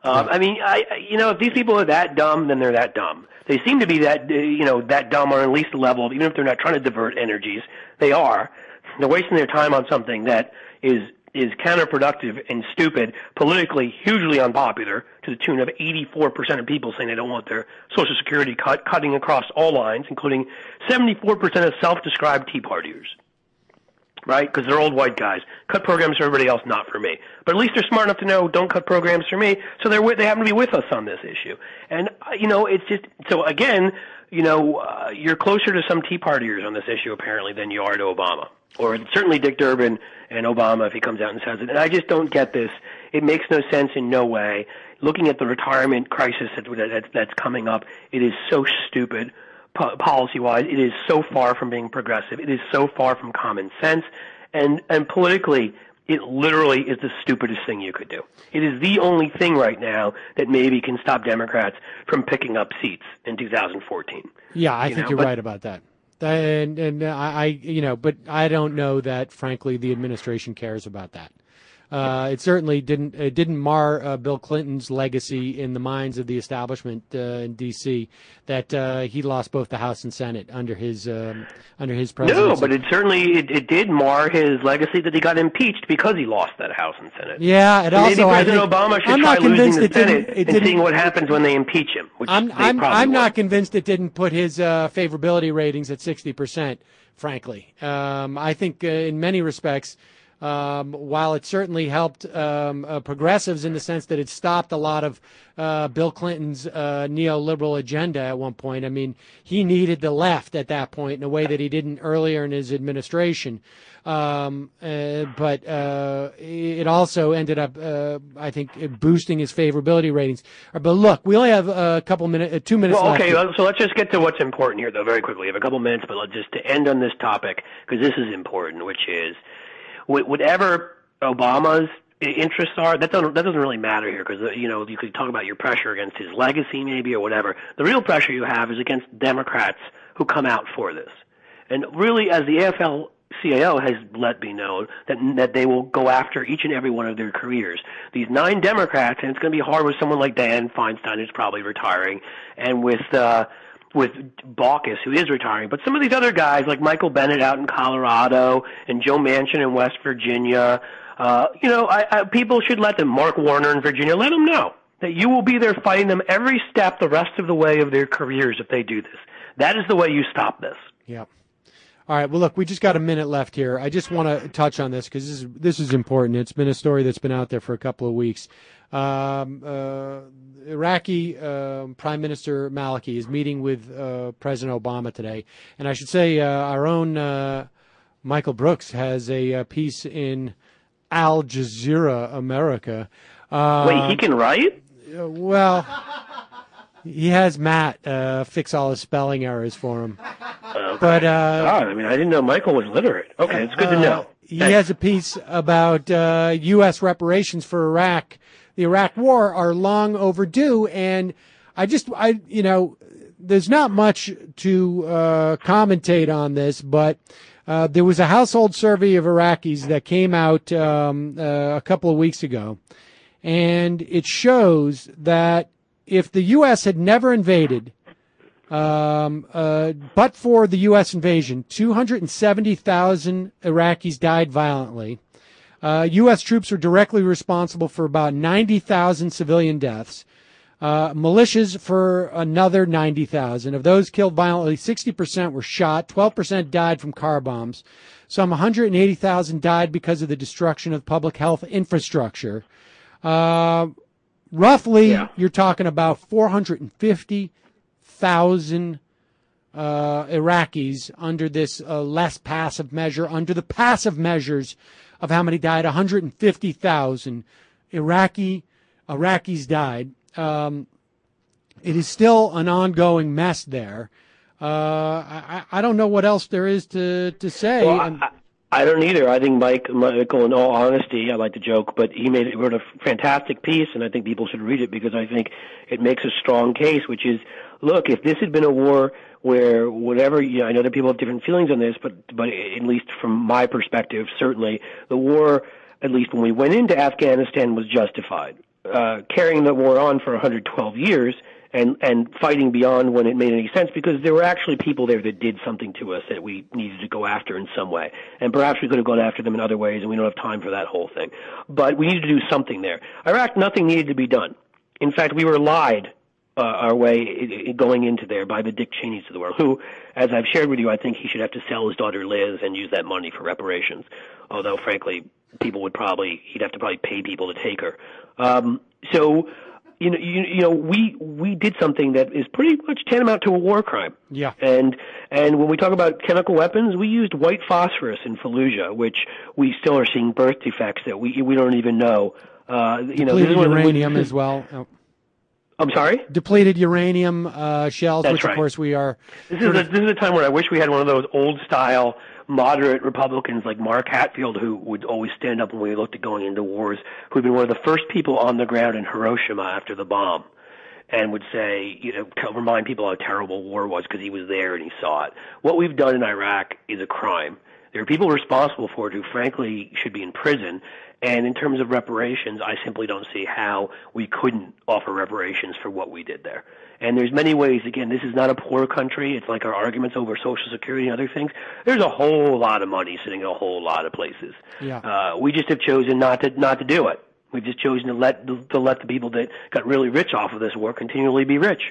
If these people are that dumb, then they're that dumb. They seem to be that dumb, or at least the level of, even if they're not trying to divert energies, they are. They're wasting their time on something that is counterproductive and stupid, politically hugely unpopular, to the tune of 84% of people saying they don't want their Social Security cutting across all lines, including 74% of self-described Tea Partiers. Right? Because they're old white guys. Cut programs for everybody else, not for me. But at least they're smart enough to know, don't cut programs for me, so they happen to be with us on this issue. And, it's just, so again, you're closer to some Tea Partiers on this issue, apparently, than you are to Obama. Or certainly Dick Durbin and Obama, if he comes out and says it. And I just don't get this. It makes no sense in no way. Looking at the retirement crisis that's coming up, it is so stupid. Policy-wise, it is so far from being progressive. It is so far from common sense. And politically, it literally is the stupidest thing you could do. It is the only thing right now that maybe can stop Democrats from picking up seats in 2014.
Yeah, I think you're right about that. And but I don't know that, frankly, the administration cares about that. It certainly didn't mar Bill Clinton's legacy in the minds of the establishment in D.C. that he lost both the House and Senate under his presidency.
No, but it did mar his legacy that he got impeached because he lost that House and Senate.
Yeah, it also.
Maybe President Obama should try losing the Senate and seeing what happens when they impeach him.
I'm not convinced it didn't put his favorability ratings at 60%. Frankly, I think in many respects. While it certainly helped progressives in the sense that it stopped a lot of Bill Clinton's neoliberal agenda at one point. I mean, he needed the left at that point in a way that he didn't earlier in his administration. But it also ended up, I think, boosting his favorability ratings. But look, we only have a couple minutes, 2 minutes left.
Okay, so let's just get to what's important here, though, very quickly. We have a couple minutes, but just to end on this topic, because this is important, which is, whatever Obama's interests are, that doesn't really matter here because, you could talk about your pressure against his legacy maybe or whatever. The real pressure you have is against Democrats who come out for this. And really, as the AFL-CIO has let me know, that they will go after each and every one of their careers. These 9 Democrats, and it's going to be hard with someone like Dianne Feinstein, who's probably retiring, and with Baucus, who is retiring, but some of these other guys like Michael Bennet out in Colorado and Joe Manchin in West Virginia, people should let them. Mark Warner in Virginia, let them know that you will be there fighting them every step the rest of the way of their careers if they do this. That is the way you stop this.
Yeah. All right. Well, look, we just got a minute left here. I just want to touch on this because this is important. It's been a story that's been out there for a couple of weeks. Iraqi Prime Minister Maliki is meeting with President Obama today. And I should say our own Michael Brooks has a piece in Al Jazeera America
Wait, he can write?
Well, he has Matt fix all his spelling errors for him.
Okay.
But
God, I mean, I didn't know Michael was literate. Okay, it's good to know.
He has a piece about U.S. reparations for Iraq. The Iraq War are long overdue, and there's not much to commentate on this, but there was a household survey of Iraqis that came out a couple of weeks ago, and it shows that if the U.S. had never invaded, but for the U.S. invasion, 270,000 Iraqis died violently. U.S. troops were directly responsible for about 90,000 civilian deaths. Militias for another 90,000. Of those killed violently, 60% were shot, 12% died from car bombs. Some 180,000 died because of the destruction of public health infrastructure. Roughly, You're talking about 450,000 Iraqis under this less passive measure, under the passive measures of how many died. 150,000 Iraqis died. It is still an ongoing mess there. I don't know what else there is to say.
Well, I don't either. I think Michael, in all honesty, I like to joke, but he wrote a fantastic piece, and I think people should read it because I think it makes a strong case, which is, look, if this had been a war where whatever, I know that people have different feelings on this, but at least from my perspective, certainly the war, at least when we went into Afghanistan, was justified. Carrying the war on for 112 years and fighting beyond when it made any sense, because there were actually people there that did something to us that we needed to go after in some way. And perhaps we could have gone after them in other ways, and we don't have time for that whole thing. But we needed to do something there. Iraq, nothing needed to be done. In fact, we were lied our way going into there by the Dick Cheneys of the world, who, as I've shared with you, I think he should have to sell his daughter Liz and use that money for reparations. Although, frankly, he'd have to probably pay people to take her. So, we did something that is pretty much tantamount to a war crime.
Yeah.
And when we talk about chemical weapons, we used white phosphorus in Fallujah, which we still are seeing birth defects that we don't even know.
Depleted uranium as well. Oh.
I'm sorry?
Depleted uranium shells,
That's
which
right.
Of course we are.
This is a time where I wish we had one of those old-style moderate Republicans like Mark Hatfield, who would always stand up when we looked at going into wars, who'd been one of the first people on the ground in Hiroshima after the bomb, and would say, remind people how terrible war was because he was there and he saw it. What we've done in Iraq is a crime. There are people responsible for it who, frankly, should be in prison. And in terms of reparations, I simply don't see how we couldn't offer reparations for what we did there. And there's many ways. Again, this is not a poor country. It's like our arguments over Social Security and other things. There's a whole lot of money sitting in a whole lot of places.
Yeah.
We just have chosen not to do it. We've just chosen to let the people that got really rich off of this war continually be rich.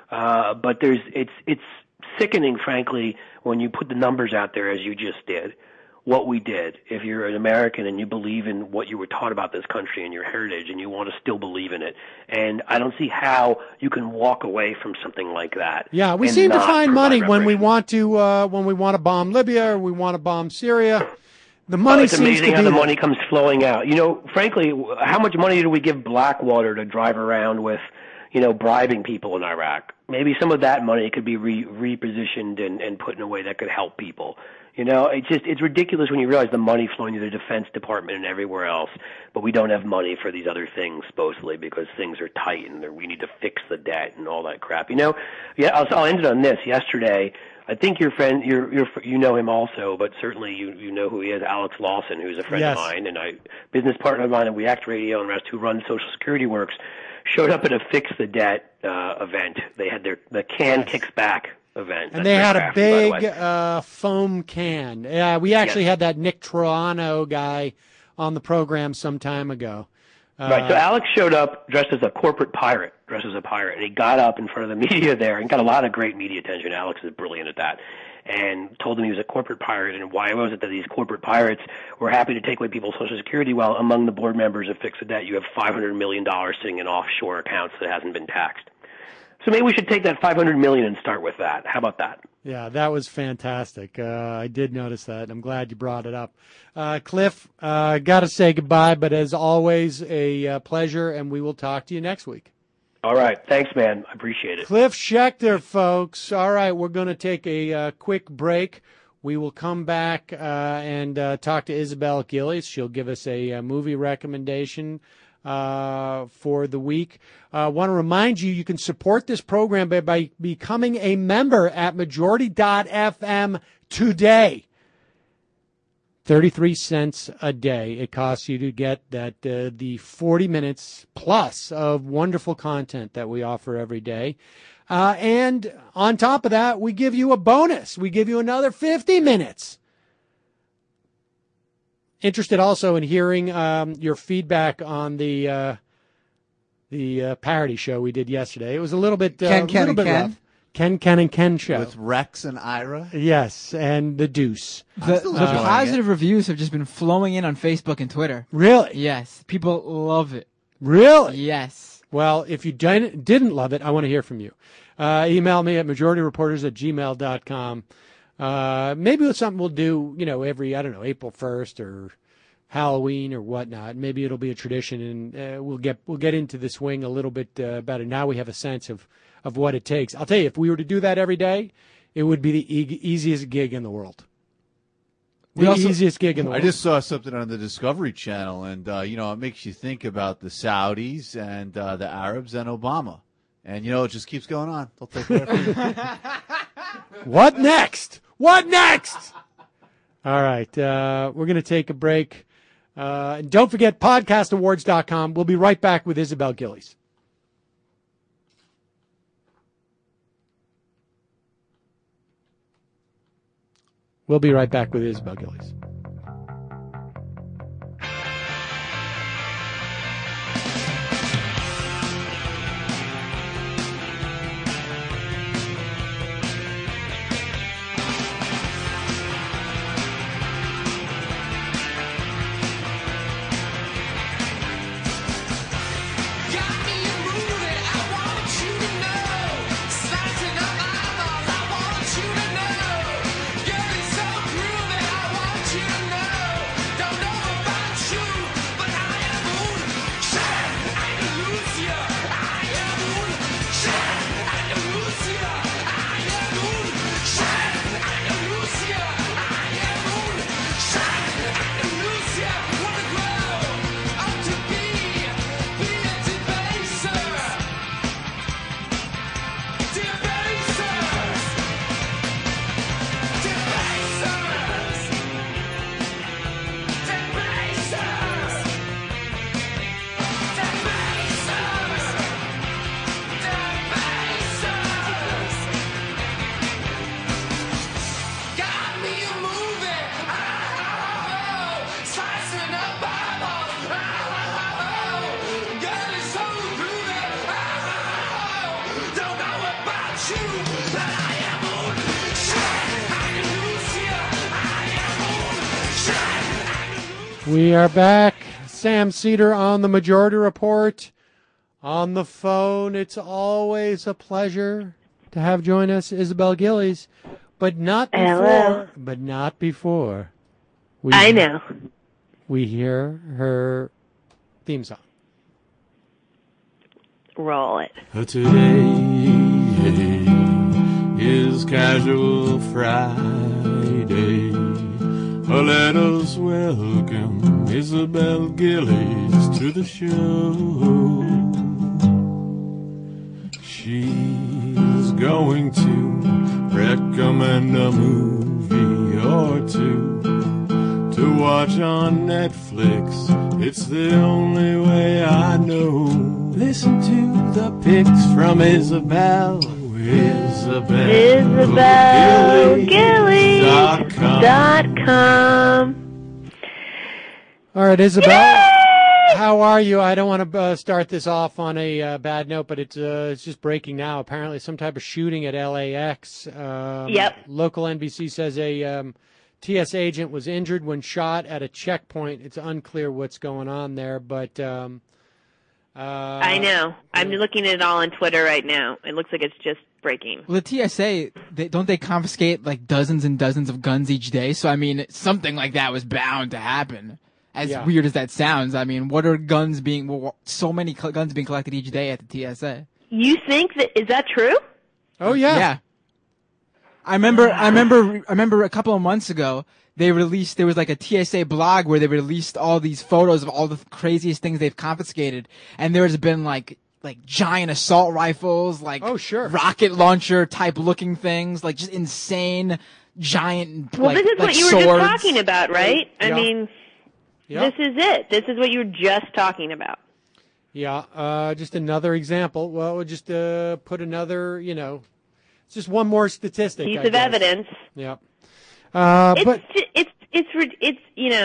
But it's sickening, frankly, when you put the numbers out there as you just did. What we did. If you're an American and you believe in what you were taught about this country and your heritage and you want to still believe in it. And I don't see how you can walk away from something like that.
Yeah, we seem to find money when we want to bomb Libya or we want to bomb Syria. The money
it's
seems to
amazing
be
how the money comes flowing out. Frankly, how much money did we give Blackwater to drive around with, bribing people in Iraq? Maybe some of that money could be repositioned and put in a way that could help people. It's ridiculous when you realize the money flowing to the Defense Department and everywhere else, but we don't have money for these other things, supposedly, because things are tight and we need to fix the debt and all that crap. I'll end it on this. Yesterday, I think your friend, you know him also, but certainly you know who he is, Alex Lawson, who's a friend of mine and business partner of mine at React Radio and Rest, who runs Social Security Works, showed up at a Fix the Debt event. They had the Can Kicks Back event.
And they had a big foam can. Yeah, we actually had that Nick Troiano guy on the program some time ago.
Right, so Alex showed up dressed as a corporate pirate, and he got up in front of the media there and got a lot of great media attention. Alex is brilliant at that. And told them he was a corporate pirate, and why was it that these corporate pirates were happy to take away people's Social Security while among the board members of Fix the Debt you have $500 million sitting in offshore accounts that hasn't been taxed. So maybe we should take that $500 million and start with that. How about that?
Yeah, that was fantastic. I did notice that. I'm glad you brought it up. Cliff, got to say goodbye, but as always, a pleasure, and we will talk to you next week.
All right. Thanks, man. I appreciate it.
Cliff Schechter, folks. All right, we're going to take a quick break. We will come back and talk to Isabel Gillies. She'll give us a movie recommendation for the week. I want to remind you, you can support this program by becoming a member at majority.fm today. 33 cents a day it costs you to get that the 40 minutes plus of wonderful content that we offer every day. And on top of that, we give you a bonus. We give you another 50 minutes. Interested also in hearing your feedback on the parody show we did yesterday. It was a little bit rough. Ken and Ken show
with Rex and Ira.
Yes, and the Deuce.
The positive reviews have just been flowing in on Facebook and Twitter.
Really?
Yes, people love it.
Really?
Yes.
Well, if you didn't love it, I want to hear from you. Email me at majorityreporters@gmail.com. Maybe it's something we'll do, every, April 1st or Halloween or whatnot. Maybe it'll be a tradition, and we'll get into the swing a little bit better. Now we have a sense of what it takes. I'll tell you, if we were to do that every day, it would be the easiest gig in the world. Easiest gig in the world.
I just saw something on the Discovery Channel, and, it makes you think about the Saudis and the Arabs and Obama. And, it just keeps going on. They'll take care of you.
What next? What next? All right. We're going to take a break. Don't forget podcastawards.com. We'll be right back with Isabel Gillies. We'll be right back with Isabel Gillies. We are back. Sam Cedar on the Majority Report. On the phone, it's always a pleasure to have join us Isabel Gillies, but not before.
Hello.
But not before.
I know.
We hear her theme song.
Roll it.
Today is Casual Friday. Let us welcome Isabel Gillies to the show. She's going to recommend a movie or two to watch on Netflix. It's the only way I know. Listen to the picks from Isabel.
IsabelGillies.com.
All right, Isabel, how are you? I don't want to start this off on a bad note, but it's just breaking now. Apparently, some type of shooting at LAX.
Yep.
Local NBC says a TS agent was injured when shot at a checkpoint. It's unclear what's going on there, but
I know. I'm looking at it all on Twitter right now. It looks like it's just breaking.
Well, the TSA, don't they confiscate like dozens and dozens of guns each day? So, I mean, something like that was bound to happen. As weird as that sounds, I mean, what are so many guns being collected each day at the TSA?
You think is that true?
Oh, yeah.
Yeah. I remember a couple of months ago, there was like a TSA blog where they released all these photos of all the craziest things they've confiscated. And there's been like giant assault rifles, like rocket launcher type looking things, like just insane giant.
Well, this is what you were
swords.
just talking about, right?
Yeah.
I mean, this is it. This is what you were just talking about.
Yeah, just another example. Well, we'll just put another, it's just one more statistic.
Piece of evidence.
Yeah.
It's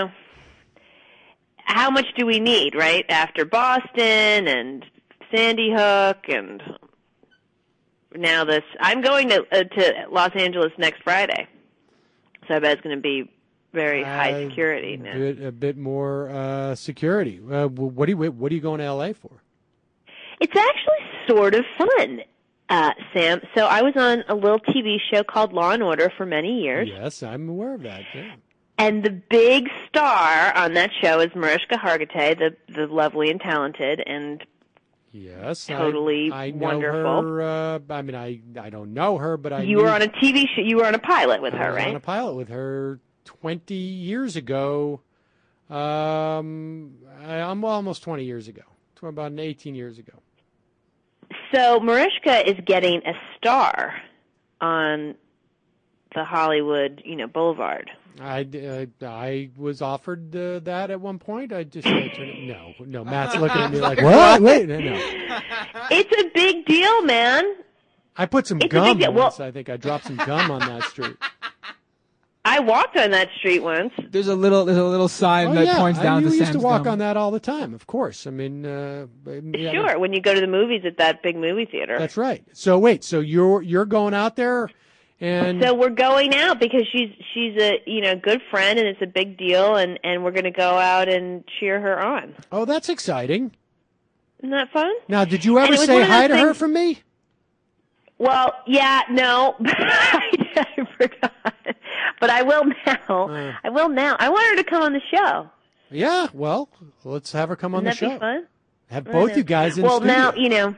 how much do we need, right? After Boston and Sandy Hook and now this, I'm going to Los Angeles next Friday, so I bet it's going to be very high security now.
A bit more security. What are you going to L.A. for?
It's actually sort of fun, Sam. So I was on a little TV show called Law and Order for many years.
Yes, I'm aware of that. Yeah.
And the big star on that show is Mariska Hargitay, the lovely and talented and totally
I know
wonderful.
Her, I don't know her, but
you were on a TV show. You were on a pilot with her,
I was
right?
on a pilot with her 20 years ago. I'm almost 20 years ago. About 18 years ago.
So Mariska is getting a star on the Hollywood, Boulevard.
I was offered that at one point. I just no. Matt's looking at me like, what? Wait, no.
It's a big deal, man.
I put some gum once. I think I dropped some gum on that street.
I walked on that street once.
There's a little sign that points down to Sam's
You used to walk
gum.
on that all the time, of course. I mean,
sure. When you go to the movies at that big movie theater.
That's right. So wait, so you're going out there, and
so we're going out because she's a good friend and it's a big deal, and we're going to go out and cheer her on.
Oh, that's exciting.
Isn't that fun?
Now, did you ever say hi to her from me?
Well, yeah, no, I forgot. But I will now. I will now. I want her to come on the show.
Yeah, well, let's have her come on the show.
Wouldn't that be fun?
Have both you guys in the studio.
Well,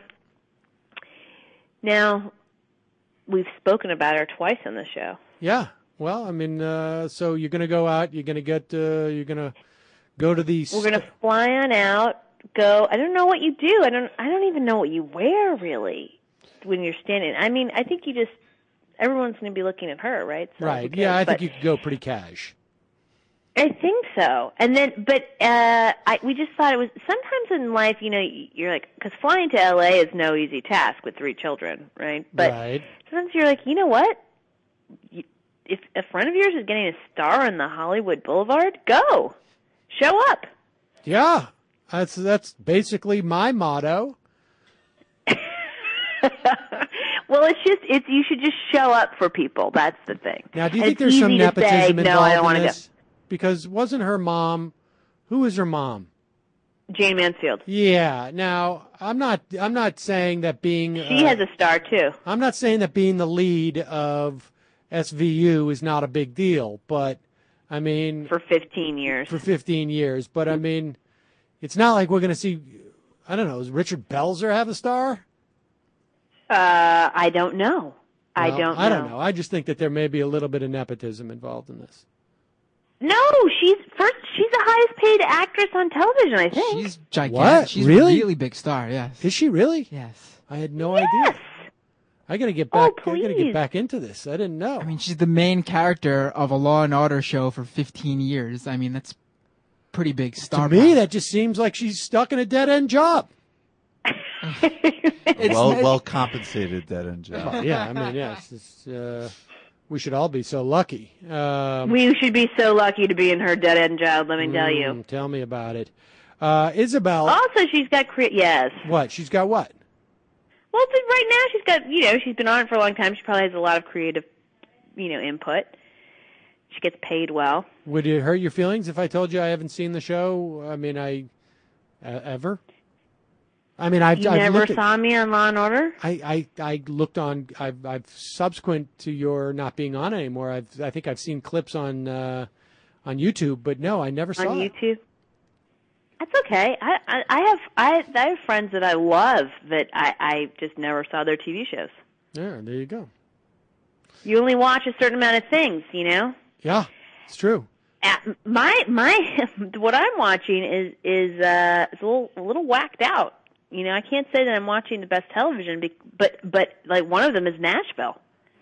now we've spoken about her twice on the show.
Yeah. Well, I mean, so you're going to go out. You're going to go to these.
We're going to fly on out. Go. I don't know what you do. I don't even know what you wear really when you're standing. I mean, I think everyone's going to be looking at her, right? So
right. Yeah, I think you could go pretty cash.
I think so. And then, but we just thought it was sometimes in life, you're like, because flying to LA is no easy task with 3 children, right? But sometimes you're like, you know what? If a friend of yours is getting a star on the Hollywood Boulevard, go, show up.
Yeah, that's basically my motto.
Well, you should just show up for people. That's the thing.
Now, do you think there's some nepotism involved in this? Because wasn't her mom? Who was her mom?
Jane Mansfield.
Yeah. Now, I'm not saying that being
she has a star too.
I'm not saying that being the lead of SVU is not a big deal, but I mean
for 15 years.
For 15 years, but I mean, it's not like we're going to see. I don't know. Does Richard Belzer have a star?
I don't know. I don't know.
I just think that there may be a little bit of nepotism involved in this.
No, she's the highest paid actress on television, I think.
She's gigantic.
What?
She's
Really?
a really big star, yes.
Is she really?
Yes.
I had no idea. I got to get back. I got to get back into this. I didn't know.
I mean, she's the main character of a Law and Order show for 15 years. I mean, that's prety big star.
To me, that just seems like she's stuck in a dead-end job.
Well compensated dead-end job.
Well, yeah, I mean, yes. We should all be so lucky.
We should be so lucky to be in her dead-end job, let me tell you.
Tell me about it. Isabel.
Also, she's got yes.
What? She's got what?
Well, right now she's got, she's been on it for a long time. She probably has a lot of creative, input. She gets paid well.
Would it hurt your feelings if I told you I haven't seen the show? I mean, ever? I mean, I've
never
looked
saw me on Law and Order.
I looked on. I've subsequent to your not being on anymore. I think I've seen clips on YouTube, but no, I never saw
on
it.
YouTube. That's okay. I have friends that I love that I just never saw their TV shows.
Yeah, there you go.
You only watch a certain amount of things, you know.
Yeah, it's true.
My what I'm watching is a little whacked out. You know, I can't say that I'm watching the best television, but like one of them is Nashville.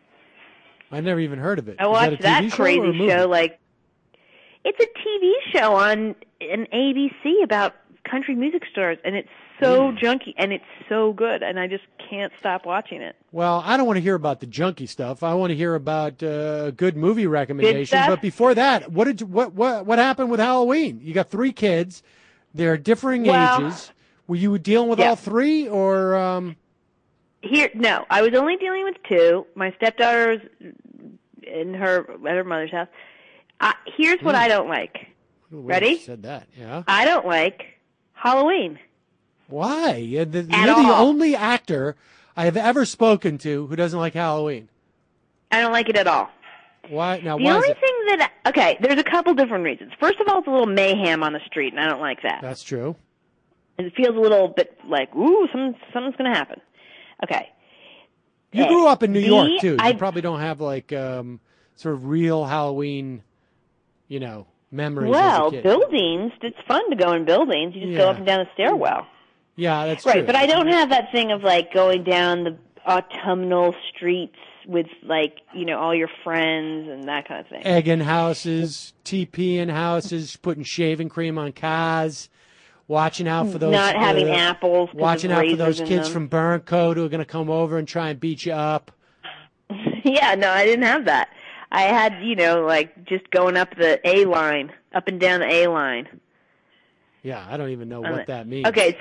I never even heard of it.
I watched that crazy show. Like, it's a TV show on an ABC about country music stars, and it's so junky, and it's so good, and I just can't stop watching it.
Well, I don't want to hear about the junky stuff. I want to hear about good movie recommendations.
Good stuff?
But before that, what happened with Halloween? You got 3 kids. They're differing ages. Were you dealing with all 3, or?
No, I was only dealing with 2. My stepdaughter's at her mother's house. Here's what I don't like. Ready?
Said that, yeah.
I don't like Halloween.
Why? You're the only actor I have ever spoken to who doesn't like Halloween.
I don't like it at all.
Why? Now,
the
why
only
is it?
thing that there's a couple different reasons. First of all, it's a little mayhem on the street, and I don't like that.
That's true.
And it feels a little bit like, ooh, something's going to happen. Okay.
You grew up in New York too. You probably don't have like sort of real Halloween, memories.
Well,
as a kid.
buildings. It's fun to go in buildings. You just go up and down the stairwell.
Yeah, that's
right.
true.
But I don't have that thing of like going down the autumnal streets with like all your friends and that kind of thing.
Egging houses, TPing houses, putting shaving cream on cars. Watching out for those
not having apples.
Watching out for those kids from Burncoat who are going to come over and try and beat you up.
Yeah, no, I didn't have that. I had, like just going up the A line, up and down the A line.
Yeah, I don't even know what that means.
Okay,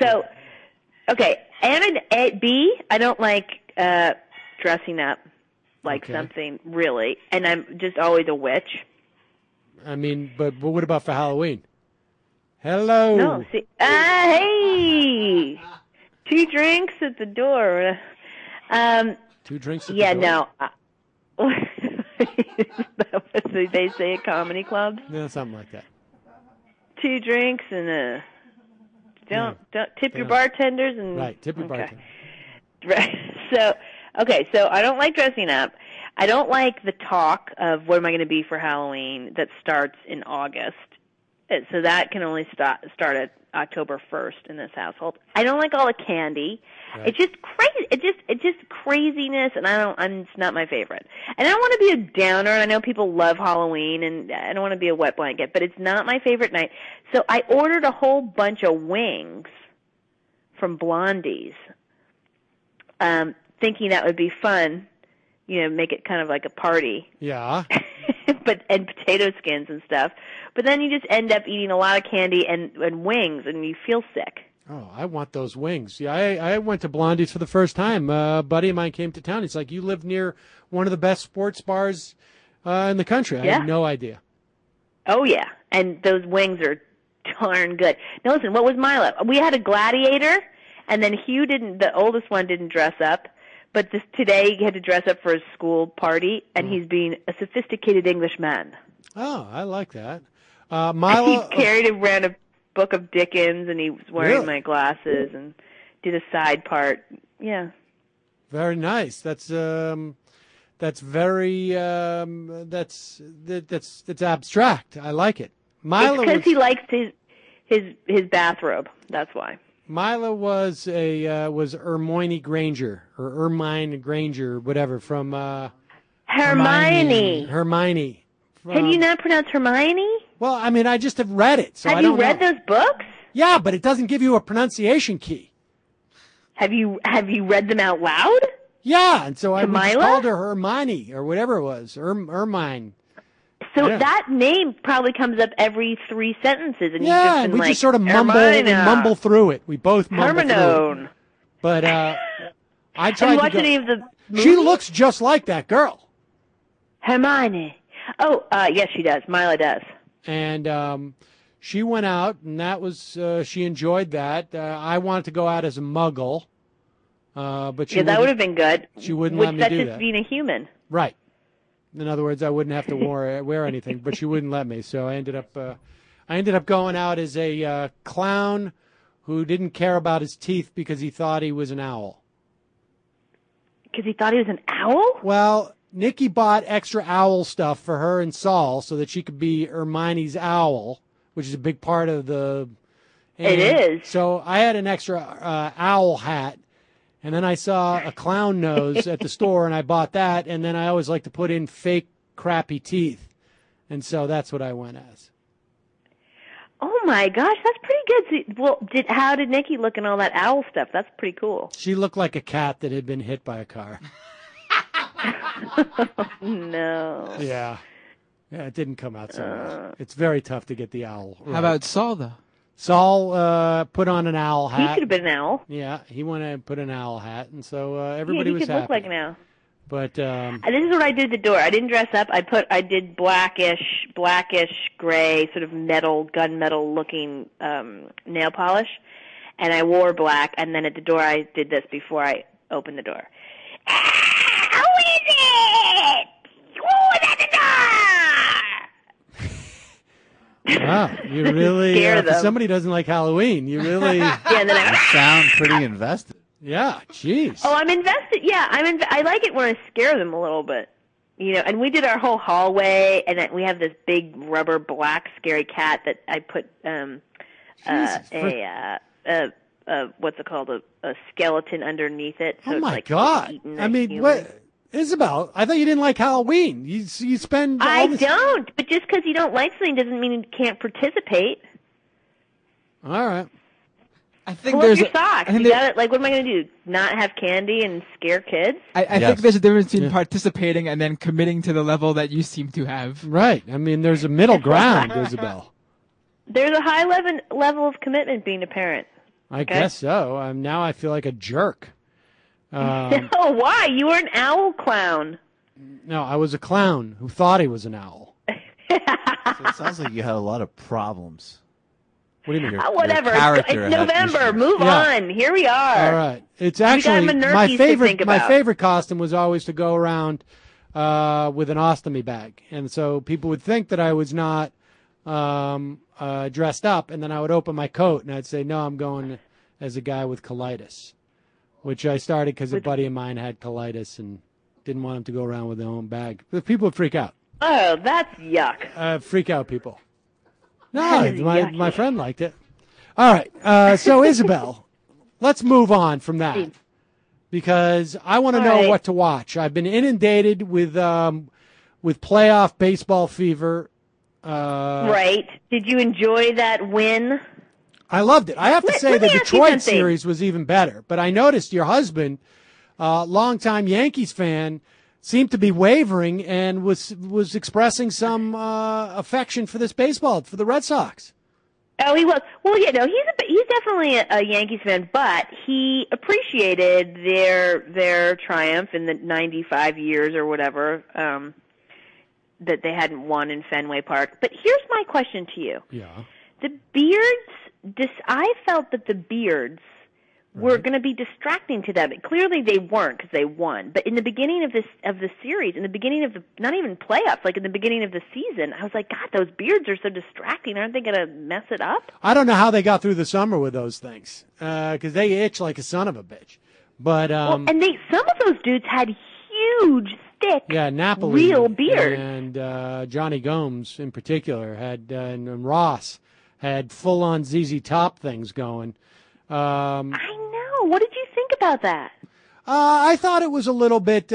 and B, I don't like dressing up like something really, and I'm just always a witch.
I mean, but what about for Halloween? Hello.
No, see, hey, 2 drinks at the door.
2 drinks at the door?
Yeah, no. Is that what they say at comedy clubs?
Yeah, something like that.
2 drinks and don't tip your bartenders and
right, tip your bartenders.
Right. So I don't like dressing up. I don't like the talk of what am I going to be for Halloween that starts in August. So that can only start at October 1st in this household. I don't like all the candy. Right. It's just crazy. It's just craziness, and it's not my favorite. And I don't want to be a downer. And I know people love Halloween, and I don't want to be a wet blanket, but it's not my favorite night. So I ordered a whole bunch of wings from Blondie's, thinking that would be fun. Make it kind of like a party.
Yeah.
And potato skins and stuff. But then you just end up eating a lot of candy and wings, and you feel sick.
Oh, I want those wings. Yeah, I went to Blondie's for the first time. A buddy of mine came to town. He's like, you live near one of the best sports bars in the country. I had no idea.
Oh, yeah. And those wings are darn good. Now, listen, what was Milo? We had a gladiator, and then Hugh the oldest one didn't dress up. But today he had to dress up for his school party, and he's being a sophisticated Englishman.
Oh, I like that. Milo,
he carried around a book of Dickens, and he was wearing my glasses and did a side part. Yeah.
Very nice. That's very that's abstract. I like it. Milo,
it's because he likes his bathrobe. That's why.
Milo was Hermione Granger or Ermine Granger, whatever, from
Hermione.
Hermione.
Can you not pronounce Hermione?
Well, I mean, I just have read it, so I don't know.
Have you read those books?
Yeah, but it doesn't give you a pronunciation key.
Have you read them out loud?
Yeah, and so I just called her Hermione or whatever it was, Ermine.
So that name probably comes up every 3 sentences, and
and we just sort of mumble through it. We both mumble through it. But I tried to
watch any of the movies?
She looks just like that girl.
Hermione. Oh, yes, she does. Mila does.
And she went out, and that was she enjoyed that. I wanted to go out as a muggle, but she
that would have been good.
She wouldn't let me do that.
That's just being a human.
Right. In other words, I wouldn't have to wear anything, but she wouldn't let me. So I ended up going out as a clown who didn't care about his teeth because he thought he was an owl.
Because he thought he was an owl?
Well, Nikki bought extra owl stuff for her and Saul so that she could be Hermione's owl, which is a big part of the...
It is.
So I had an extra owl hat, and then I saw a clown nose at the store, and I bought that, and then I always like to put in fake crappy teeth. And so that's what I went as.
Oh, my gosh, that's pretty good. So, how did Nikki look in all that owl stuff? That's pretty cool.
She looked like a cat that had been hit by a car.
No.
Yeah, it didn't come out so well. It's very tough to get the owl right.
How about Saul, though?
Saul put on an owl hat.
He could have been an owl.
Yeah, he went and put an owl hat, and so everybody was happy.
He could look like an owl.
But
this is what I did at the door. I didn't dress up. I did blackish gray, sort of gunmetal looking nail polish, and I wore black. And then at the door, I did this before I opened the door. Who is it? Who's at the door?
Wow, you really
scare them.
Somebody doesn't like Halloween. You really
and then
sound pretty invested.
Yeah, jeez.
Oh, I'm invested. Yeah, I like it when I scare them a little bit. And we did our whole hallway, and then we have this big rubber black scary cat that I put what's it called, a skeleton underneath it. So
oh my
it's
God! I mean, what, Isabel? I thought you didn't like Halloween. You spend.
I don't, but just because you don't like something doesn't mean you can't participate.
All right.
I think
Pull
there's
up your socks. You got it. Like, what am I going to do? Not have candy and scare kids?
I think there's a difference between participating and then committing to the level that you seem to have.
Right. I mean, there's a middle ground, Isabel.
There's a high level of commitment being a parent.
I guess so. Now I feel like a jerk.
Oh, why? You were an owl clown.
No, I was a clown who thought he was an owl.
So it sounds like you had a lot of problems.
What do you mean?
Whatever. It's November. Move on. Here we are.
All right. It's actually my favorite. My favorite costume was always to go around with an ostomy bag, and so people would think that I was not dressed up, and then I would open my coat and I'd say, "No, I'm going as a guy with colitis," which I started because a buddy of mine had colitis and didn't want him to go around with their own bag. But people would freak out.
Oh, that's yuck.
Freak out people. No, my friend liked it. All right. So, Isabel, let's move on from that because I want to know what to watch. I've been inundated with playoff baseball fever.
Right. Did you enjoy that win?
I loved it. I have to say the Detroit series was even better. But I noticed your husband, longtime Yankees fan, seemed to be wavering and was expressing some affection for this baseball, for the Red Sox.
Oh, he was. Well, he's definitely a Yankees fan, but he appreciated their triumph in the 95 years or whatever that they hadn't won in Fenway Park. But here's my question to you.
Yeah.
The Beards, I felt that the Beards were going to be distracting to them. Clearly they weren't because they won. But in the beginning of the series, in the beginning of the, not even playoffs, like in the beginning of the season, I was like, God, those Beards are so distracting. Aren't they going to mess it up?
I don't know how they got through the summer with those things because they itch like a son of a bitch. But
and some of those dudes had huge, thick,
Napoli,
real beards.
And Johnny Gomes in particular had, and Ross had full-on ZZ Top things going.
I know. What did you think about that?
I thought it was a little bit.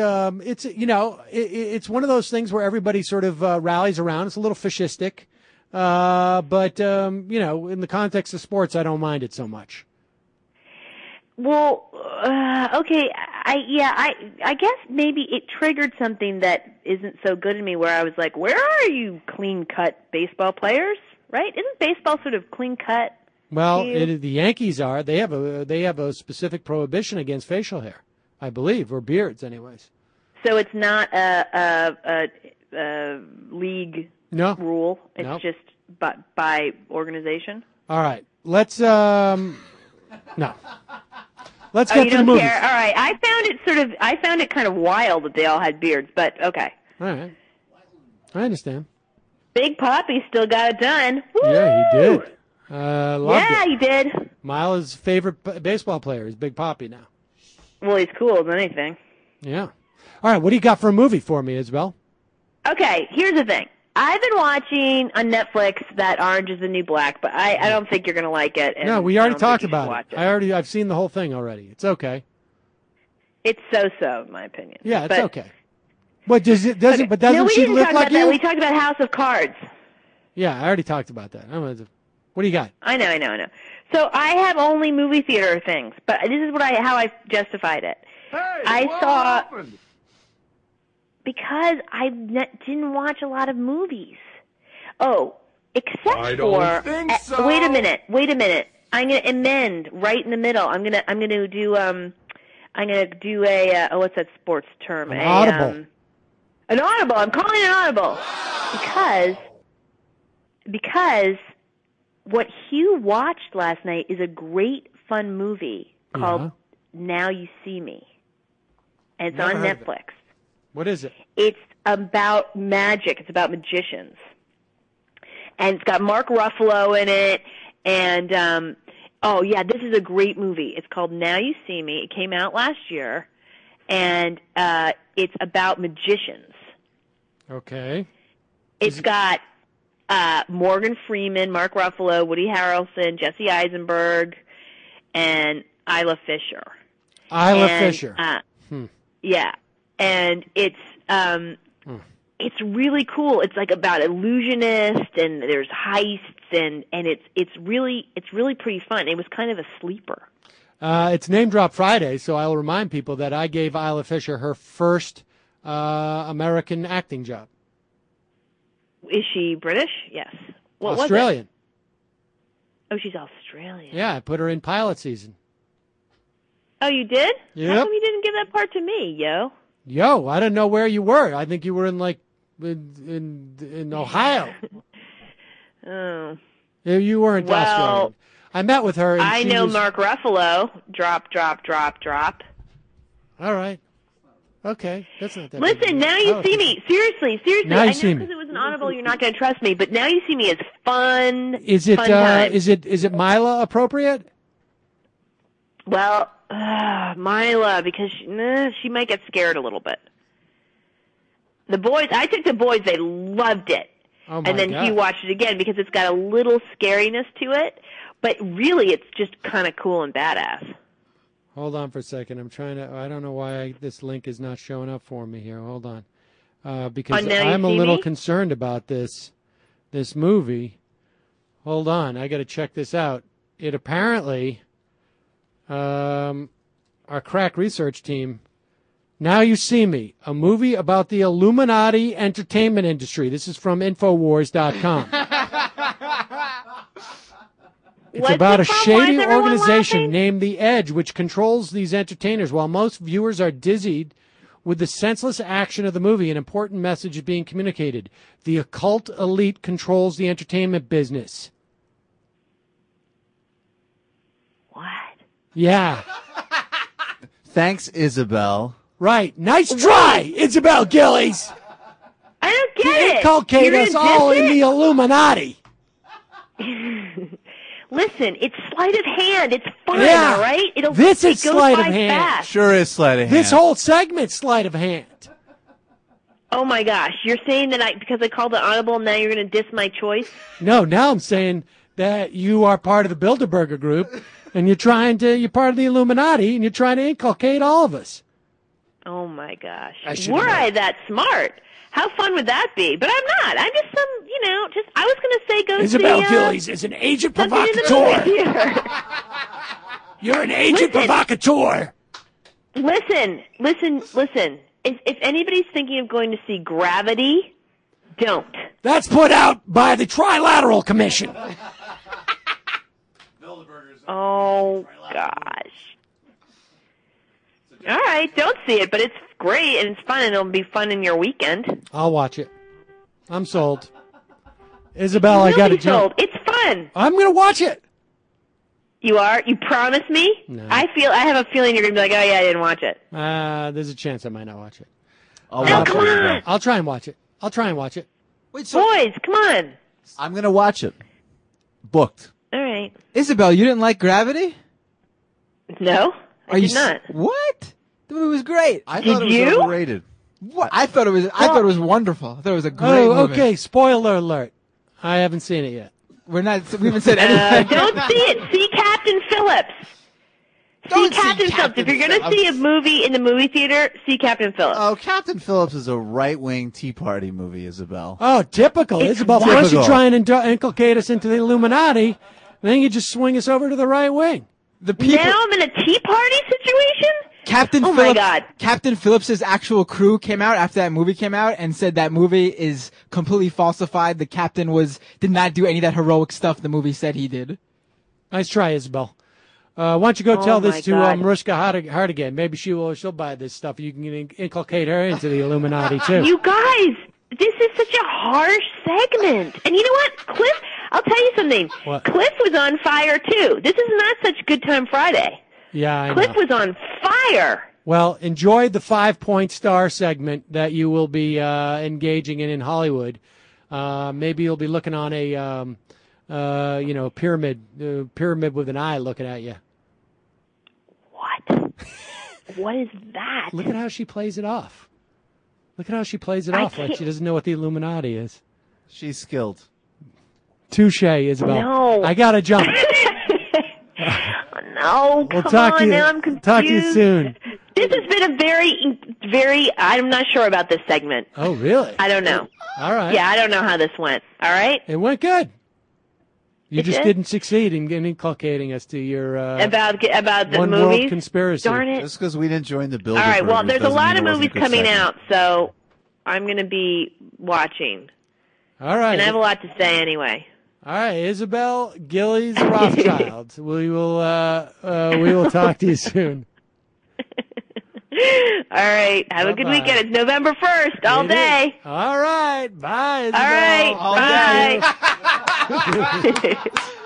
It's one of those things where everybody sort of rallies around. It's a little fascistic, but in the context of sports, I don't mind it so much.
Well, okay. I guess maybe it triggered something that isn't so good in me. Where I was like, "Where are you, clean-cut baseball players?" Right? Isn't baseball sort of clean-cut?
Well, the Yankees are. They have a specific prohibition against facial hair, I believe, or beards, anyways.
So it's not a league rule. It's just by organization?
All right. Let's no. Let's get to the movies.
Care? All right. I found it kind of wild that they all had beards, but okay.
All right. I understand.
Big Papi still got it done. Woo!
Yeah, he did. Loved it.
He did.
Mila's favorite baseball player is Big Papi now.
Well, he's cool as anything.
Yeah. All right. What do you got for a movie for me, Isabel?
Okay. Here's the thing. I've been watching on Netflix that Orange is the New Black, but I don't think you're going to like it.
No, we already talked about it. I've seen the whole thing already. It's okay.
It's so-so, in my opinion.
Yeah, it's okay. But doesn't she look like you?
We talked about House of Cards.
Yeah, I already talked about that. What do you got?
I know. So I have only movie theater things, but this is how I justified it.
Hey, what happened?
Because I didn't watch a lot of movies. Oh, except
I don't think so.
Wait a minute. I'm going to amend right in the middle. I'm going to do a what's that sports term?
An audible.
An audible. I'm calling it an audible because what Hugh watched last night is a great fun movie called Now You See Me. And it's on Netflix.
What is it?
It's about magic. It's about magicians. And it's got Mark Ruffalo in it. And, this is a great movie. It's called Now You See Me. It came out last year. And it's about magicians.
Okay.
It's got Morgan Freeman, Mark Ruffalo, Woody Harrelson, Jesse Eisenberg, and Isla Fisher.
Fisher.
Yeah. And it's really cool. It's like about illusionists and there's heists and it's really pretty fun. It was kind of a sleeper.
It's Name Drop Friday, so I'll remind people that I gave Isla Fisher her first American acting job.
Is she British? Yes. What
Australian.
Was it? Oh, she's Australian.
Yeah, I put her in pilot season.
Oh, you did?
Yep.
How come you didn't give that part to me,
Yo, I didn't know where you were. I think you were in Ohio.
Oh.
You weren't Australian. I met with her. And
I know Mark Ruffalo. Drop.
All right. Okay. That's not that
Listen,
big.
Now You See Me. Seriously.
Now You
I
See
know
Me.
because it was an audible, you're not going to trust me, but Now You See Me is fun.
Is it?
Fun time.
Is it Mila appropriate?
Well, Mila, because she might get scared a little bit. The boys, I took the boys, they loved it.
Oh my
and then
God.
he watched it again because it's got a little scariness to it, but really it's just kind of cool and badass.
Hold on for a second. I don't know why this link is not showing up for me here. Hold on. Because I'm a little concerned about this movie. Hold on. I got to check this out. It apparently, our crack research team, Now You See Me, a movie about the Illuminati entertainment industry. This is from Infowars.com. It's about a shady organization named The Edge, which controls these entertainers. While most viewers are dizzied with the senseless action of the movie, an important message is being communicated. The occult elite controls the entertainment business.
What?
Yeah.
Thanks, Isabel.
Right. Nice try, Isabel Gillies.
I don't get it.
Inculcate us all in the Illuminati.
Listen, it's sleight of hand. It's fun,
Yeah.
all right?
This is
it goes
sleight of
by
hand.
fast.
Sure is sleight of hand.
This whole segment's sleight of hand.
Oh my gosh, you're saying that because I called it audible, now you're going to diss my choice?
No, now I'm saying that you are part of the Bilderberger group, and you're part of the Illuminati, and you're trying to inculcate all of us.
Oh my gosh.
should've
Were
known.
I that smart? How fun would that be? But I'm not. I'm just I was going to say go
Isabel
see
Gillies is an agent
something in the
provocateur.
movie theater.
You're an agent provocateur.
Listen. If anybody's thinking of going to see Gravity, don't.
That's put out by the Trilateral Commission.
Oh, gosh. All right, don't see it, but it's great, and it's fun, and it'll be fun in your weekend.
I'll watch it. I'm sold. Isabel, I got to jump.
It's fun.
I'm going to watch it.
You are? You promise me?
No.
I have a feeling you're going to be like, oh, yeah, I didn't watch it.
There's a chance I might not watch it.
Come on.
I'll try and watch it.
Wait, Boys, come on.
I'm going to watch it. Booked.
All right.
Isabel, you didn't like Gravity?
No, I did not.
What? The movie was great.
I thought it was overrated.
What? I thought it was wonderful. I thought it was a great movie.
Okay. Spoiler alert. I haven't seen it yet.
We haven't said anything.
Don't see it. See Captain Phillips. See Captain Phillips. If you're going to see a movie in the movie theater, see Captain Phillips.
Oh, Captain Phillips is a right-wing Tea Party movie, Isabel.
Oh, typical. Isabel, once you try and inculcate us into the Illuminati, then you just swing us over to the right wing.
Now I'm in a Tea Party situation?
My God. Captain Phillips' actual crew came out after that movie came out and said that movie is completely falsified. The captain did not do any of that heroic stuff the movie said he did.
Nice try, Isabel. Why don't you go tell this to Mariska Hargitay? Maybe she'll buy this stuff. You can inculcate her into the Illuminati too.
You guys, this is such a harsh segment. And you know what, Cliff? I'll tell you something.
What?
Cliff was on fire too. This is not such Good Time Friday.
Yeah, I know.
Cliff was on fire.
Well, enjoy the 5-point star segment that you will be engaging in Hollywood. Maybe you'll be looking on a pyramid with an eye looking at you.
What? What is that?
Look at how she plays it off. Like she doesn't know what the Illuminati is.
She's skilled.
Touche, Isabel.
No.
I gotta jump.
No,
we'll
come on, now I'm confused.
Talk to you soon.
This has been a very, I'm not sure about this segment.
Oh, really?
I don't know.
All right.
Yeah, I don't know how this went. All right?
It went good. You just didn't succeed in inculcating us to your
about the
one
movies.
World conspiracy.
Darn it!
Just because we didn't join the building.
All right. Well, there's a lot of movies coming out, so I'm going to be watching.
All right.
And I have a lot to say anyway.
All right, Isabel Gillies Rothschild. we will talk to you soon.
All right. Have a good weekend. It's November 1st, all day.
All right. Bye, Isabel.
All right. Bye.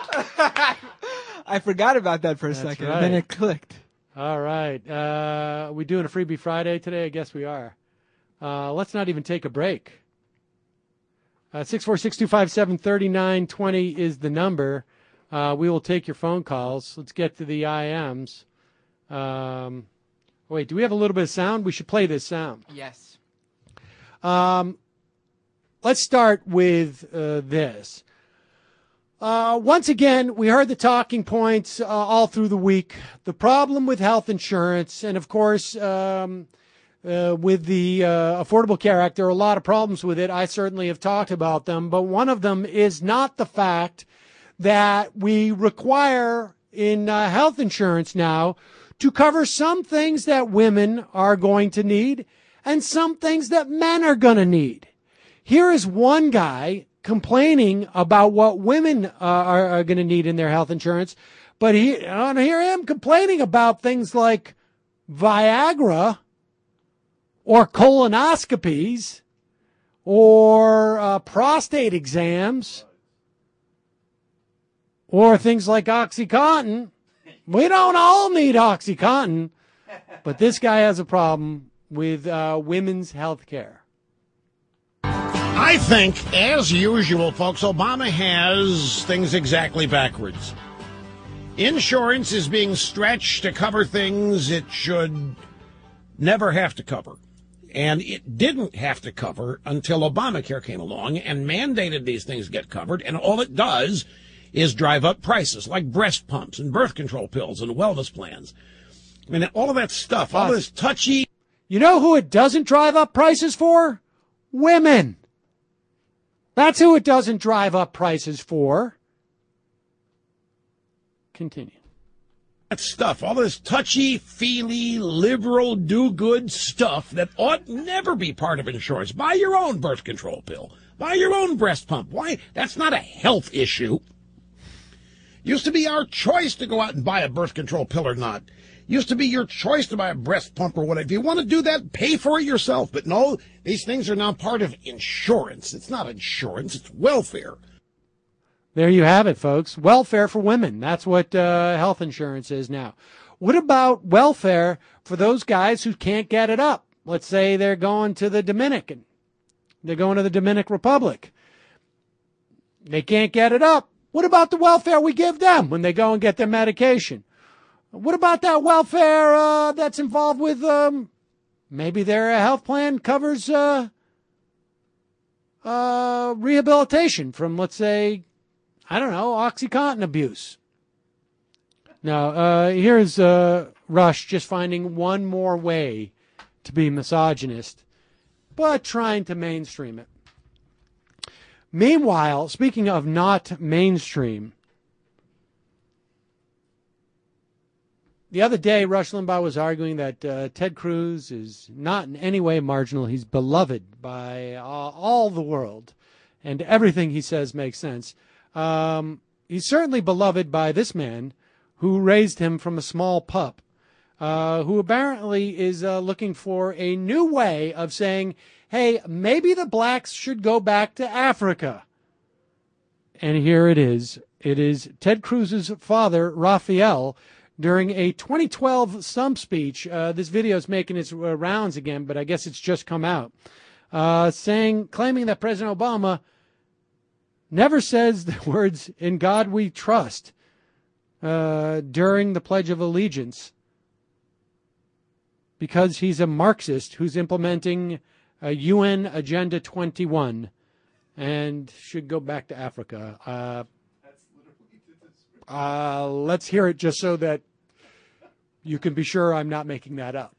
I forgot about that for a second. Right. Then it clicked.
All right. We doing a Freebie Friday today? I guess we are. Let's not even take a break. 646-257-3920 is the number. We will take your phone calls. Let's get to the IMs. Wait, do we have a little bit of sound? We should play this sound.
Yes.
Let's start with this. Once again, we heard the talking points all through the week. The problem with health insurance, and of course, with the Affordable Care Act, there are a lot of problems with it. I certainly have talked about them, but one of them is not the fact that we require in health insurance now to cover some things that women are going to need and some things that men are going to need. Here is one guy complaining about what women are going to need in their health insurance, but I hear him complaining about things like Viagra or colonoscopies, or prostate exams, or things like OxyContin. We don't all need OxyContin, but this guy has a problem with women's health care.
I think, as usual, folks, Obama has things exactly backwards. Insurance is being stretched to cover things it should never have to cover. And it didn't have to cover until Obamacare came along and mandated these things get covered. And all it does is drive up prices like breast pumps and birth control pills and wellness plans. I mean, all of that stuff, all this touchy.
You know who it doesn't drive up prices for? Women. That's who it doesn't drive up prices for. Continue.
That stuff, all this touchy-feely, liberal, do-good stuff that ought never be part of insurance. Buy your own birth control pill. Buy your own breast pump. Why? That's not a health issue. Used to be our choice to go out and buy a birth control pill or not. Used to be your choice to buy a breast pump or whatever. If you want to do that, pay for it yourself. But no, these things are now part of insurance. It's not insurance, it's welfare.
There you have it, folks. Welfare for women. That's what health insurance is now. What about welfare for those guys who can't get it up? Let's say they're going to the Dominican. They're going to the Dominican Republic. They can't get it up. What about the welfare we give them when they go and get their medication? What about that welfare that's involved with maybe their health plan covers rehabilitation from, let's say, I don't know, OxyContin abuse? Now, here's Rush just finding one more way to be misogynist, but trying to mainstream it. Meanwhile, speaking of not mainstream, the other day, Rush Limbaugh was arguing that Ted Cruz is not in any way marginal. He's beloved by all the world, and everything he says makes sense. He's certainly beloved by this man who raised him from a small pup, who apparently is looking for a new way of saying, hey, maybe the blacks should go back to Africa. And here it is. It is Ted Cruz's father, Raphael, during a 2012 stump speech. This video is making its rounds again, but I guess it's just come out, claiming that President Obama never says the words, "In God we trust," during the Pledge of Allegiance, because he's a Marxist who's implementing UN Agenda 21 and should go back to Africa. Let's hear it just so that you can be sure I'm not making that up.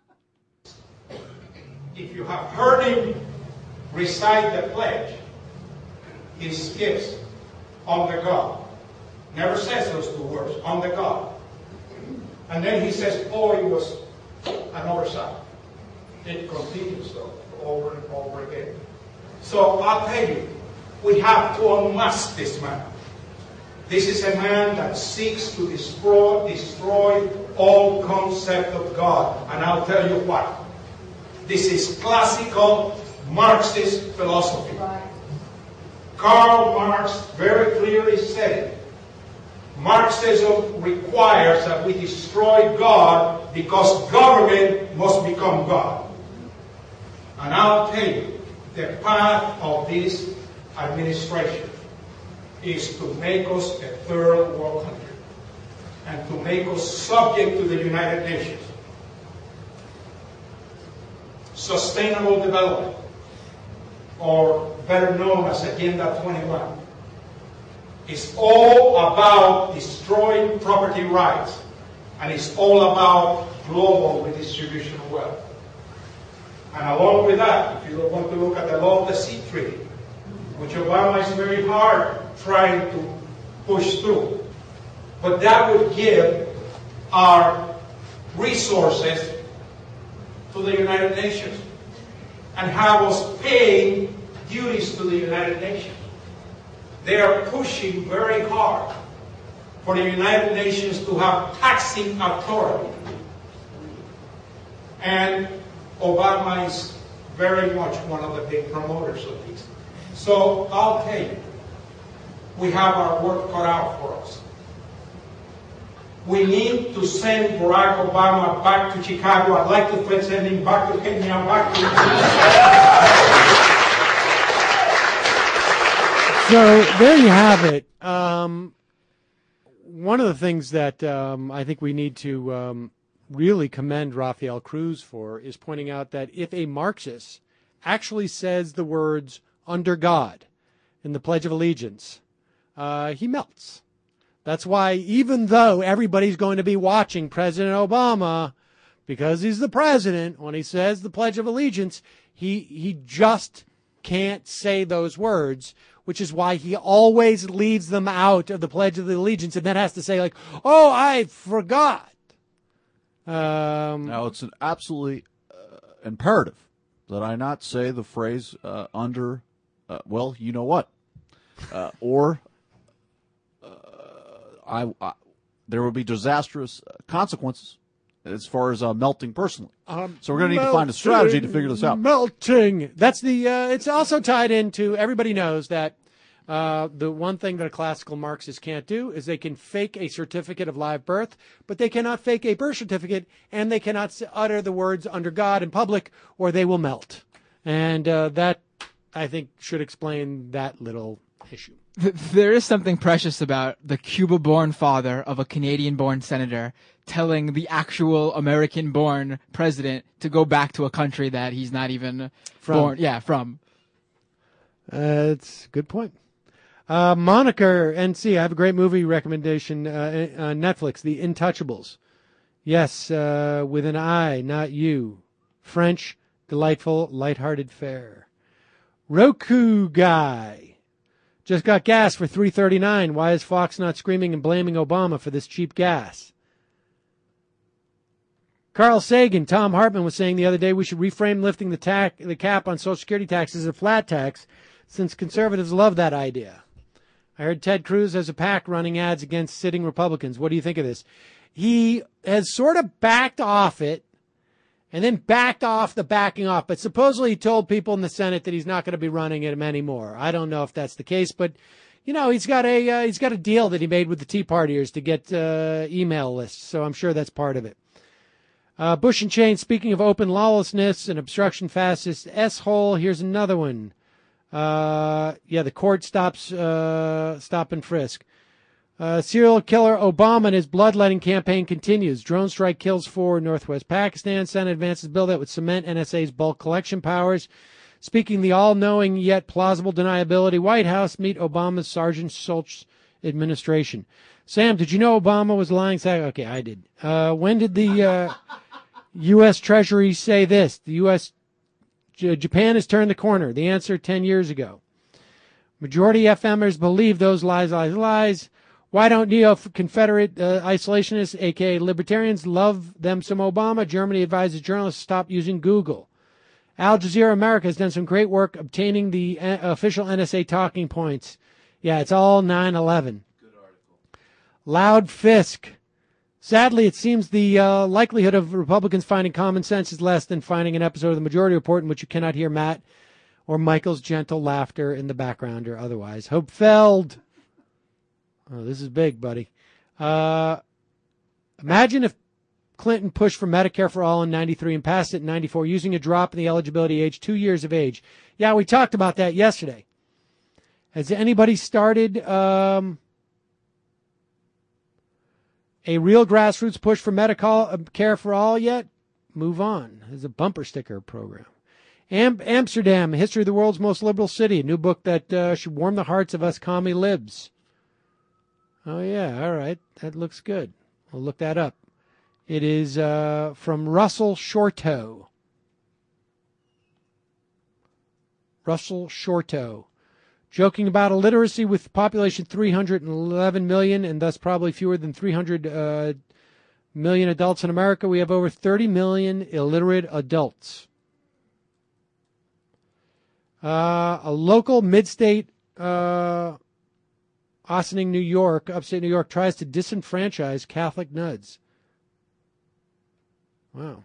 If you have heard him recite the pledge, he skips on the God. Never says those two words, on the God. And then he says, oh, it was an oversight. It continues though, over and over again. So I'll tell you, we have to unmask this man. This is a man that seeks to destroy all concept of God. And I'll tell you what. This is classical Marxist philosophy. Karl Marx very clearly said it. Marxism requires that we destroy God because government must become God. And I'll tell you, the path of this administration is to make us a third world country and to make us subject to the United Nations. Sustainable development, or better known as Agenda 21, is all about destroying property rights, and it's all about global redistribution of wealth. And along with that, if you want to look at the Law of the Sea Treaty, which Obama is very hard trying to push through, but that would give our resources to the United Nations and have us paying duties to the United Nations. They are pushing very hard for the United Nations to have taxing authority. And Obama is very much one of the big promoters of these. So I'll tell you, we have our work cut out for us. We need to send Barack Obama back to Chicago. I'd like to send him back to Kenya, back to...
So there you have it. One of the things that I think we need to really commend Rafael Cruz for is pointing out that if a Marxist actually says the words "under God" in the Pledge of Allegiance, he melts. That's why even though everybody's going to be watching President Obama, because he's the president, when he says the Pledge of Allegiance, he just can't say those words, which is why he always leaves them out of the Pledge of Allegiance and then has to say, like, oh, I forgot.
Now, it's an absolutely imperative that I not say the phrase under, well, you know what, or there will be disastrous consequences as far as melting personally. So we're going to need to find a strategy to figure this out.
Melting. That's the. It's also tied into. Everybody knows that The one thing that a classical Marxist can't do is they can fake a certificate of live birth, but they cannot fake a birth certificate, and they cannot utter the words under God in public, or they will melt. And that, I think, should explain that little issue.
There is something precious about the Cuba-born father of a Canadian-born senator telling the actual American-born president to go back to a country that he's not even born. Yeah, from.
It's a good point. Moniker NC, I have a great movie recommendation on Netflix, The Intouchables. Yes, with an I, not you. French, delightful, lighthearted fare. Roku Guy. Just got gas for $3.39. Why is Fox not screaming and blaming Obama for this cheap gas? Carl Sagan, Tom Hartman was saying the other day we should reframe lifting the cap on Social Security taxes as a flat tax, since conservatives love that idea. I heard Ted Cruz has a PAC running ads against sitting Republicans. What do you think of this? He has sort of backed off it and then backed off the backing off. But supposedly he told people in the Senate that he's not going to be running it anymore. I don't know if that's the case, but you know, he's got a deal that he made with the Tea Partiers to get email lists. So I'm sure that's part of it. Bush and Chain, speaking of open lawlessness and obstruction fascist S-hole, here's another one. The court stop and frisk. Serial killer Obama and his bloodletting campaign continues. Drone strike kills 4 in northwest Pakistan. Senate advances bill that would cement NSA's bulk collection powers. Speaking the all-knowing yet plausible deniability White House, meet Obama's Sergeant Schultz administration. Sam, did you know Obama was lying? Okay, I did. When did the U.S. Treasury say this? Japan has turned the corner. The answer 10 years ago. Majority FMers believe those lies. Why don't neo-Confederate isolationists, a.k.a. libertarians, love them some Obama? Germany advises journalists to stop using Google. Al Jazeera America has done some great work obtaining the official NSA talking points. Yeah, it's all 9/11. Good article. Loud Fisk. Sadly, it seems the likelihood of Republicans finding common sense is less than finding an episode of the Majority Report in which you cannot hear Matt or Michael's gentle laughter in the background or otherwise. Hope Feld. Oh, this is big, buddy. Imagine if Clinton pushed for Medicare for all in 93 and passed it in 94, using a drop in the eligibility age, 2 years of age. Yeah, we talked about that yesterday. Has anybody started a real grassroots push for Medicare for all yet? Move on. There's a bumper sticker program. Amsterdam, History of the World's Most Liberal City, a new book that should warm the hearts of us commie libs. Oh, yeah, all right. That looks good. I'll look that up. It is from Russell Shorto. Russell Shorto. Joking about illiteracy with population 311 million and thus probably fewer than 300 million adults in America. We have over 30 million illiterate adults. A local mid-state Ossining, New York, upstate New York, tries to disenfranchise Catholic nuns. Wow.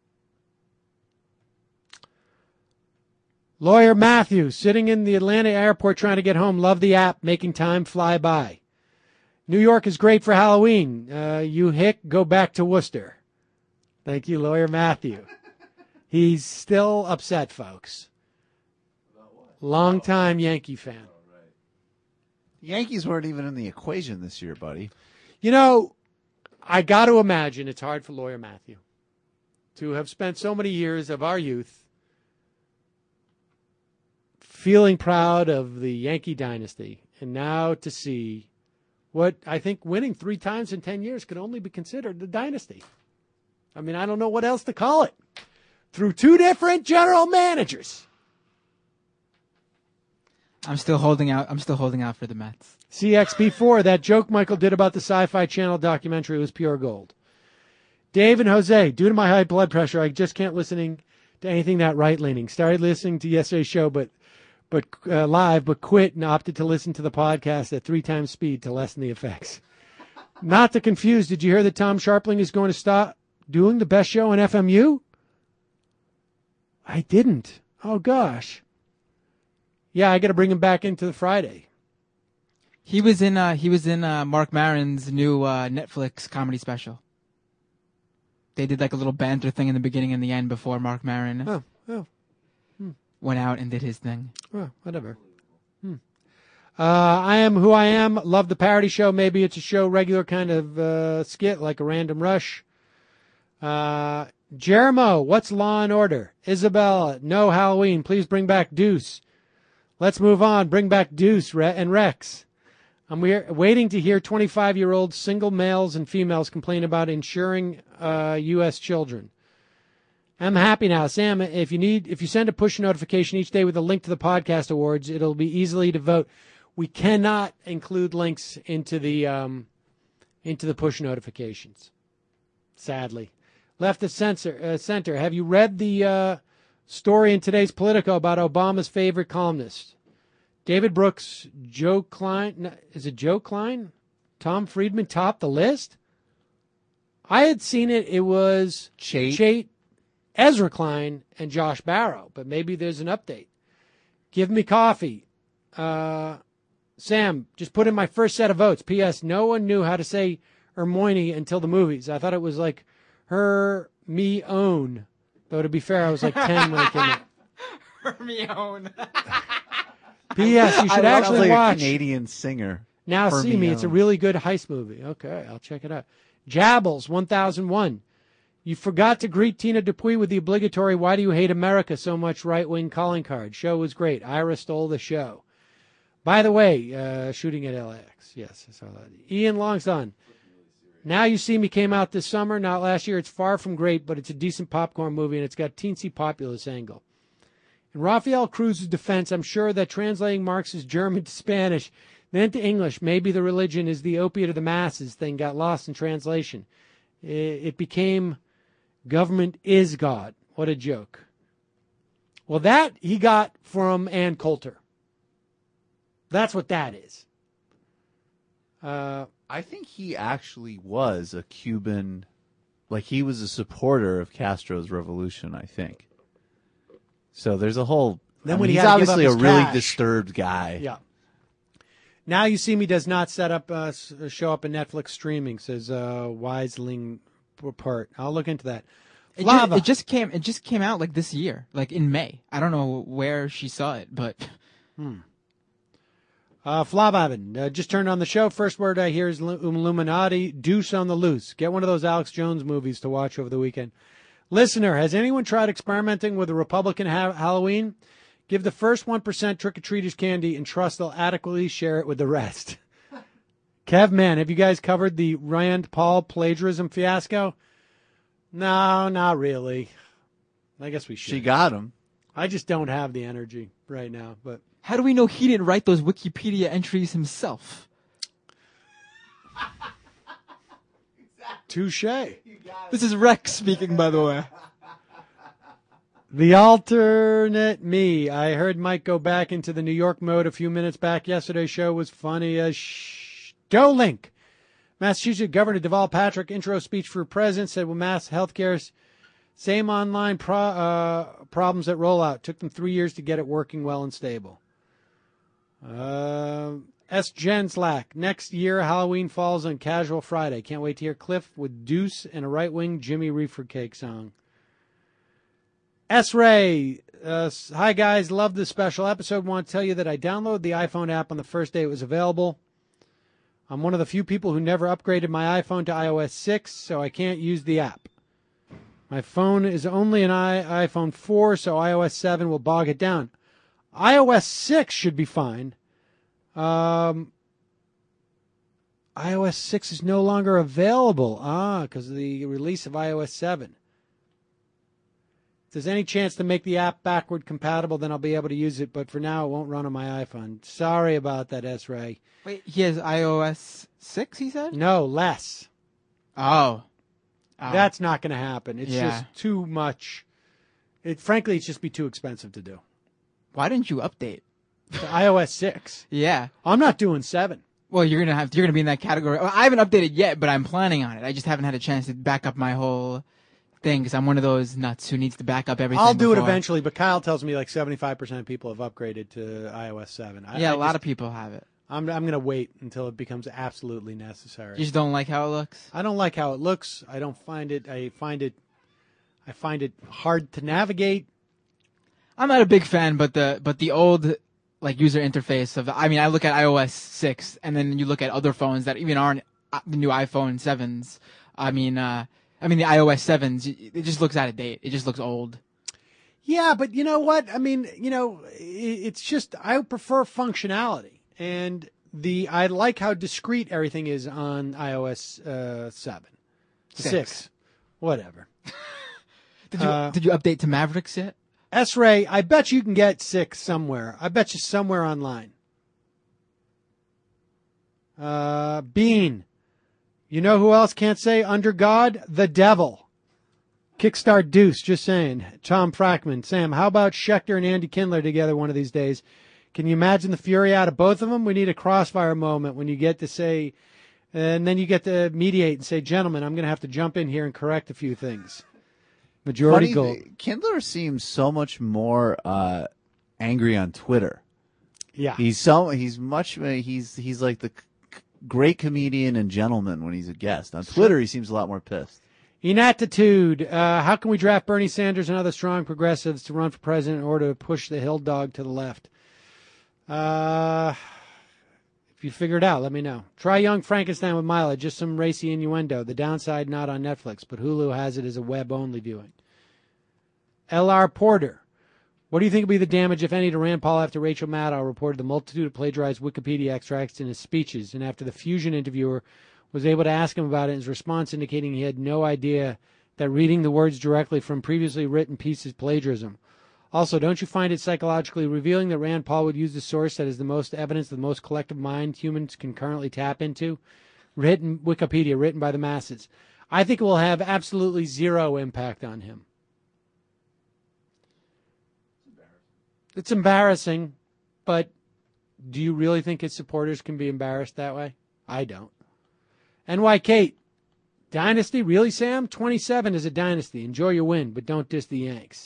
Lawyer Matthew, sitting in the Atlanta airport trying to get home. Love the app, making time fly by. New York is great for Halloween. You hick, go back to Worcester. Thank you, Lawyer Matthew. He's still upset, folks. Long-time Yankee fan.
The Yankees weren't even in the equation this year, buddy.
You know, I got to imagine it's hard for Lawyer Matthew to have spent so many years of our youth feeling proud of the Yankee dynasty, and now to see what I think winning 3 times in 10 years could only be considered the dynasty. I mean, I don't know what else to call it. Through 2 different general managers.
I'm still holding out for the Mets.
CXP4, that joke Michael did about the Sci-Fi Channel documentary was pure gold. Dave and Jose, due to my high blood pressure, I just can't listen to anything that right-leaning. Started listening to yesterday's show, but live, but quit and opted to listen to the podcast at 3 times speed to lessen the effects. Not to confuse, did you hear that Tom Sharpling is going to stop doing the best show on FMU? I didn't. Oh, gosh. Yeah, I got to bring him back into the Friday.
He was in Mark Maron's new Netflix comedy special. They did like a little banter thing in the beginning and the end before Mark Maron went out and did his thing.
Oh, whatever. I Am Who I Am. Love the parody show. Maybe it's a show regular kind of skit like a Random Rush. Jeremo, what's Law and Order? Isabella, no Halloween. Please bring back Deuce. Let's move on. Bring back Deuce and Rex. I'm waiting to hear 25-year-old single males and females complain about insuring U.S. children. I'm happy now. Sam, if you send a push notification each day with a link to the podcast awards, it'll be easily to vote. We cannot include links into the push notifications, sadly. Left of center. Have you read the story in today's Politico about Obama's favorite columnist? David Brooks, Joe Klein. Is it Joe Klein? Tom Friedman topped the list? I had seen it. It was Chait, Ezra Klein, and Josh Barrow. But maybe there's an update. Give me coffee. Sam, just put in my first set of votes. P.S. No one knew how to say Hermione until the movies. I thought it was like Her-me-own. Though to be fair, I was like 10 when it came out.
Hermione.
P.S. You should actually watch
a Canadian singer.
Now See Me. It's a really good heist movie. Okay, I'll check it out. Jabbles 1001. You forgot to greet Tina Dupuis with the obligatory "Why do you hate America so much?" right-wing calling card. Show was great. Ira stole the show. By the way, shooting at LAX. Yes, I saw that. Ian Longson. Now You See Me came out this summer, not last year. It's far from great, but it's a decent popcorn movie, and it's got teensy populist angle. In Rafael Cruz's defense, I'm sure that translating Marx's German to Spanish, then to English, maybe the religion is the opiate of the masses thing got lost in translation. It became government is God. What a joke. Well, that he got from Ann Coulter. That's what that is.
I think he actually was a Cuban, like he was a supporter of Castro's revolution, I think. So there's a whole, he's obviously a really disturbed guy.
Yeah. Now You See Me does not show up in Netflix streaming, says Wiseling report. I'll look into that.
It just came out like this year, like in May. I don't know where she saw it, but.
Flavavan, just turned on the show. First word I hear is Illuminati. Deuce on the loose. Get one of those Alex Jones movies to watch over the weekend. Listener, has anyone tried experimenting with a Republican Halloween? Give the first 1% trick-or-treaters candy and trust they'll adequately share it with the rest. Kev, man, have you guys covered the Rand Paul plagiarism fiasco? No, not really. I guess we should.
She got him.
I just don't have the energy right now. But
how do we know he didn't write those Wikipedia entries himself?
Touche.
This is Rex speaking, by the way.
The alternate me. I heard Mike go back into the New York mode a few minutes back. Yesterday's show was funny as Dolink. Massachusetts Governor Deval Patrick intro speech for president said, well, mass healthcare's same online problems at rollout. Took them 3 years to get it working well and stable. S. Genslack. Next year, Halloween falls on Casual Friday. Can't wait to hear Cliff with Deuce and a right-wing Jimmy Reefer Cake song. S. Ray. Hi, guys. Love this special episode. Want to tell you that I downloaded the iPhone app on the first day it was available. I'm one of the few people who never upgraded my iPhone to iOS 6, so I can't use the app. My phone is only an iPhone 4, so iOS 7 will bog it down. iOS 6 should be fine. iOS 6 is no longer available. Because of the release of iOS 7. If there's any chance to make the app backward compatible, then I'll be able to use it. But for now, it won't run on my iPhone. Sorry about that, S-Ray.
Wait, he has iOS 6, he said?
No, less.
Oh.
That's not going to happen. It's just too much. Frankly, it's just be too expensive to do.
Why didn't you update?
To iOS 6.
Yeah.
I'm not doing 7.
Well, you're gonna be in that category. Well, I haven't updated yet, but I'm planning on it. I just haven't had a chance to back up my whole thing because I'm one of those nuts who needs to back up everything.
I'll do it eventually, but Kyle tells me like 75% of people have upgraded to iOS 7.
A lot of people have it.
I'm going to wait until it becomes absolutely necessary.
You just don't like how it looks?
I don't like how it looks. I find it hard to navigate.
I'm not a big fan, but the old like user interface of I look at iOS 6 and then you look at other phones that even aren't the new iPhone 7s. The iOS 7s, it just looks out of date. It just looks old.
Yeah, but you know what? It's just I prefer functionality, and I like how discreet everything is on iOS 6, whatever.
Did you update to Mavericks yet?
S-Ray, I bet you can get 6 somewhere. I bet you somewhere online. Bean, you know who else can't say under God? The devil. Kickstart Deuce, just saying. Tom Frackman, Sam, how about Schechter and Andy Kindler together one of these days? Can you imagine the fury out of both of them? We need a crossfire moment when you get to say, and then you get to mediate and say, gentlemen, I'm going to have to jump in here and correct a few things. Majority goal.
Kindler seems so much more angry on Twitter.
Yeah,
he's like the great comedian and gentleman when he's a guest. On Twitter, he seems a lot more pissed.
Inaptitude. How can we draft Bernie Sanders and other strong progressives to run for president in order to push the hill dog to the left? If you figure it out, let me know. Try Young Frankenstein with mileage, just some racy innuendo. The downside, not on Netflix, but Hulu has it as a web-only viewing. L.R. Porter. What do you think will be the damage, if any, to Rand Paul after Rachel Maddow reported the multitude of plagiarized Wikipedia extracts in his speeches, and after the Fusion interviewer was able to ask him about it, his response indicating he had no idea that reading the words directly from previously written pieces plagiarism. Also, don't you find it psychologically revealing that Rand Paul would use the source that is the most evidence of the most collective mind humans can currently tap into? Wikipedia, written by the masses. I think it will have absolutely zero impact on him. It's embarrassing, but do you really think his supporters can be embarrassed that way? I don't. NY Kate, dynasty? Really, Sam? 27 is a dynasty. Enjoy your win, but don't diss the Yanks.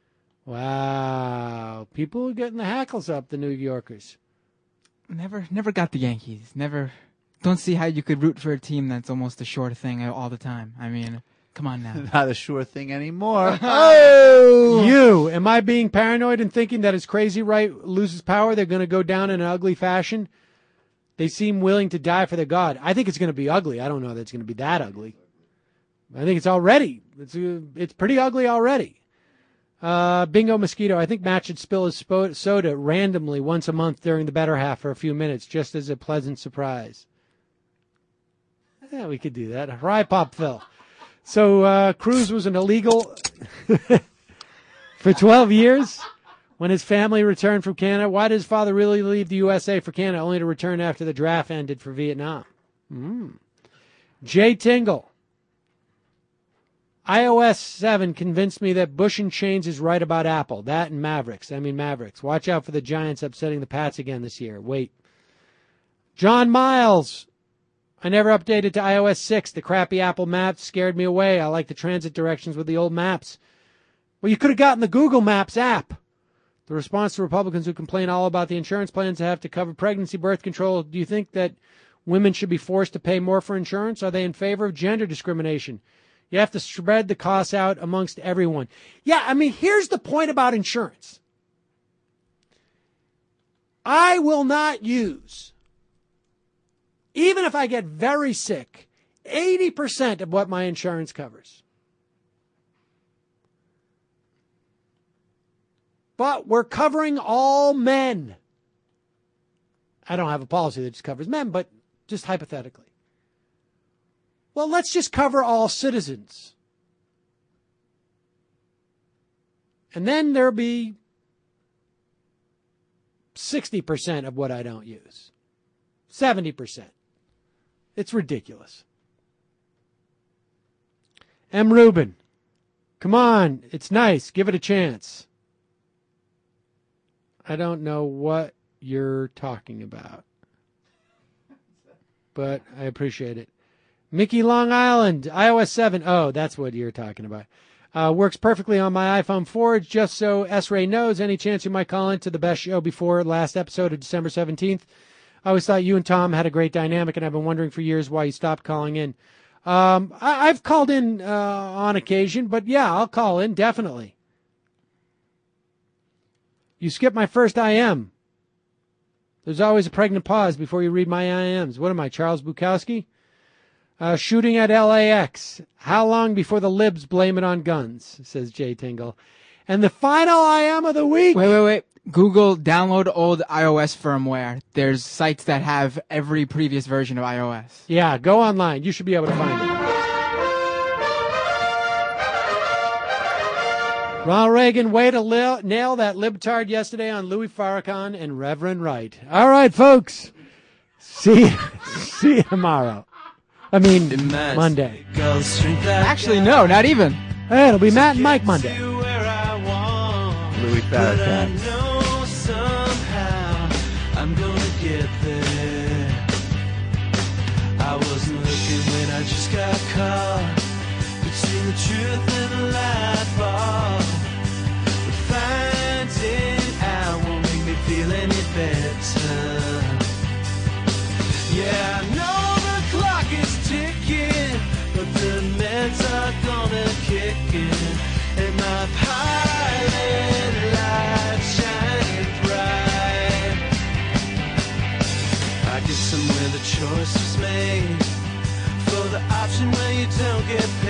Wow. People are getting the hackles up, the New Yorkers.
Never got the Yankees. Never. Don't see how you could root for a team that's almost a sure thing all the time. Come on now.
Not a sure thing anymore.
Oh! Am I being paranoid and thinking that as Crazy Right loses power, they're going to go down in an ugly fashion? They seem willing to die for their God. I think it's going to be ugly. I don't know that it's going to be that ugly. I think it's already. It's pretty ugly already. Bingo Mosquito. I think Matt should spill his soda randomly once a month during the better half for a few minutes, just as a pleasant surprise. Yeah, we could do that. Rye Pop Phil. So Cruz was an illegal for 12 years. When his family returned from Canada, why did his father really leave the USA for Canada, only to return after the draft ended for Vietnam? Jay Tingle. iOS 7 convinced me that Bush and Chains is right about Apple. That and Mavericks. Watch out for the Giants upsetting the Pats again this year. Wait. John Miles. I never updated to iOS 6. The crappy Apple Maps scared me away. I like the transit directions with the old maps. Well, you could have gotten the Google Maps app. The response to Republicans who complain all about the insurance plans that have to cover pregnancy, birth control. Do you think that women should be forced to pay more for insurance? Are they in favor of gender discrimination? You have to spread the costs out amongst everyone. Yeah, here's the point about insurance. I will not use, even if I get very sick, 80% of what my insurance covers. But we're covering all men. I don't have a policy that just covers men, but just hypothetically. Well, let's just cover all citizens. And then there'll be 60% of what I don't use. 70%. It's ridiculous. M. Rubin. Come on, it's nice. Give it a chance. I don't know what you're talking about, but I appreciate it. Mickey Long Island, iOS 7. Oh, that's what you're talking about. Works perfectly on my iPhone 4. Just so S-Ray knows, any chance you might call into the best show before last episode of December 17th? I always thought you and Tom had a great dynamic, and I've been wondering for years why you stopped calling in. I've called in on occasion, but yeah, I'll call in, definitely. You skipped my first IM. There's always a pregnant pause before you read my IMs. What am I, Charles Bukowski? Shooting at LAX. How long before the libs blame it on guns, says Jay Tingle. And the final IM of the week.
Wait. Google download old iOS firmware. There's sites that have every previous version of iOS.
Yeah, go online. You should be able to find it. Ronald Reagan, way to nail that libtard yesterday on Louis Farrakhan and Reverend Wright. All right, folks. See you tomorrow. I mean, Monday.
Actually, no, not even.
Hey, it'll be Matt and Mike Monday.
Louis Farrakhan.
I'm gonna get there. I wasn't looking when I just got caught between the truth and the lie fall. But finding out won't make me feel any better. Yeah, I know the clock is ticking, but the meds are gonna kick in, and my pilot light shining bright. I guess somewhere the choice was made for the option where you don't get paid.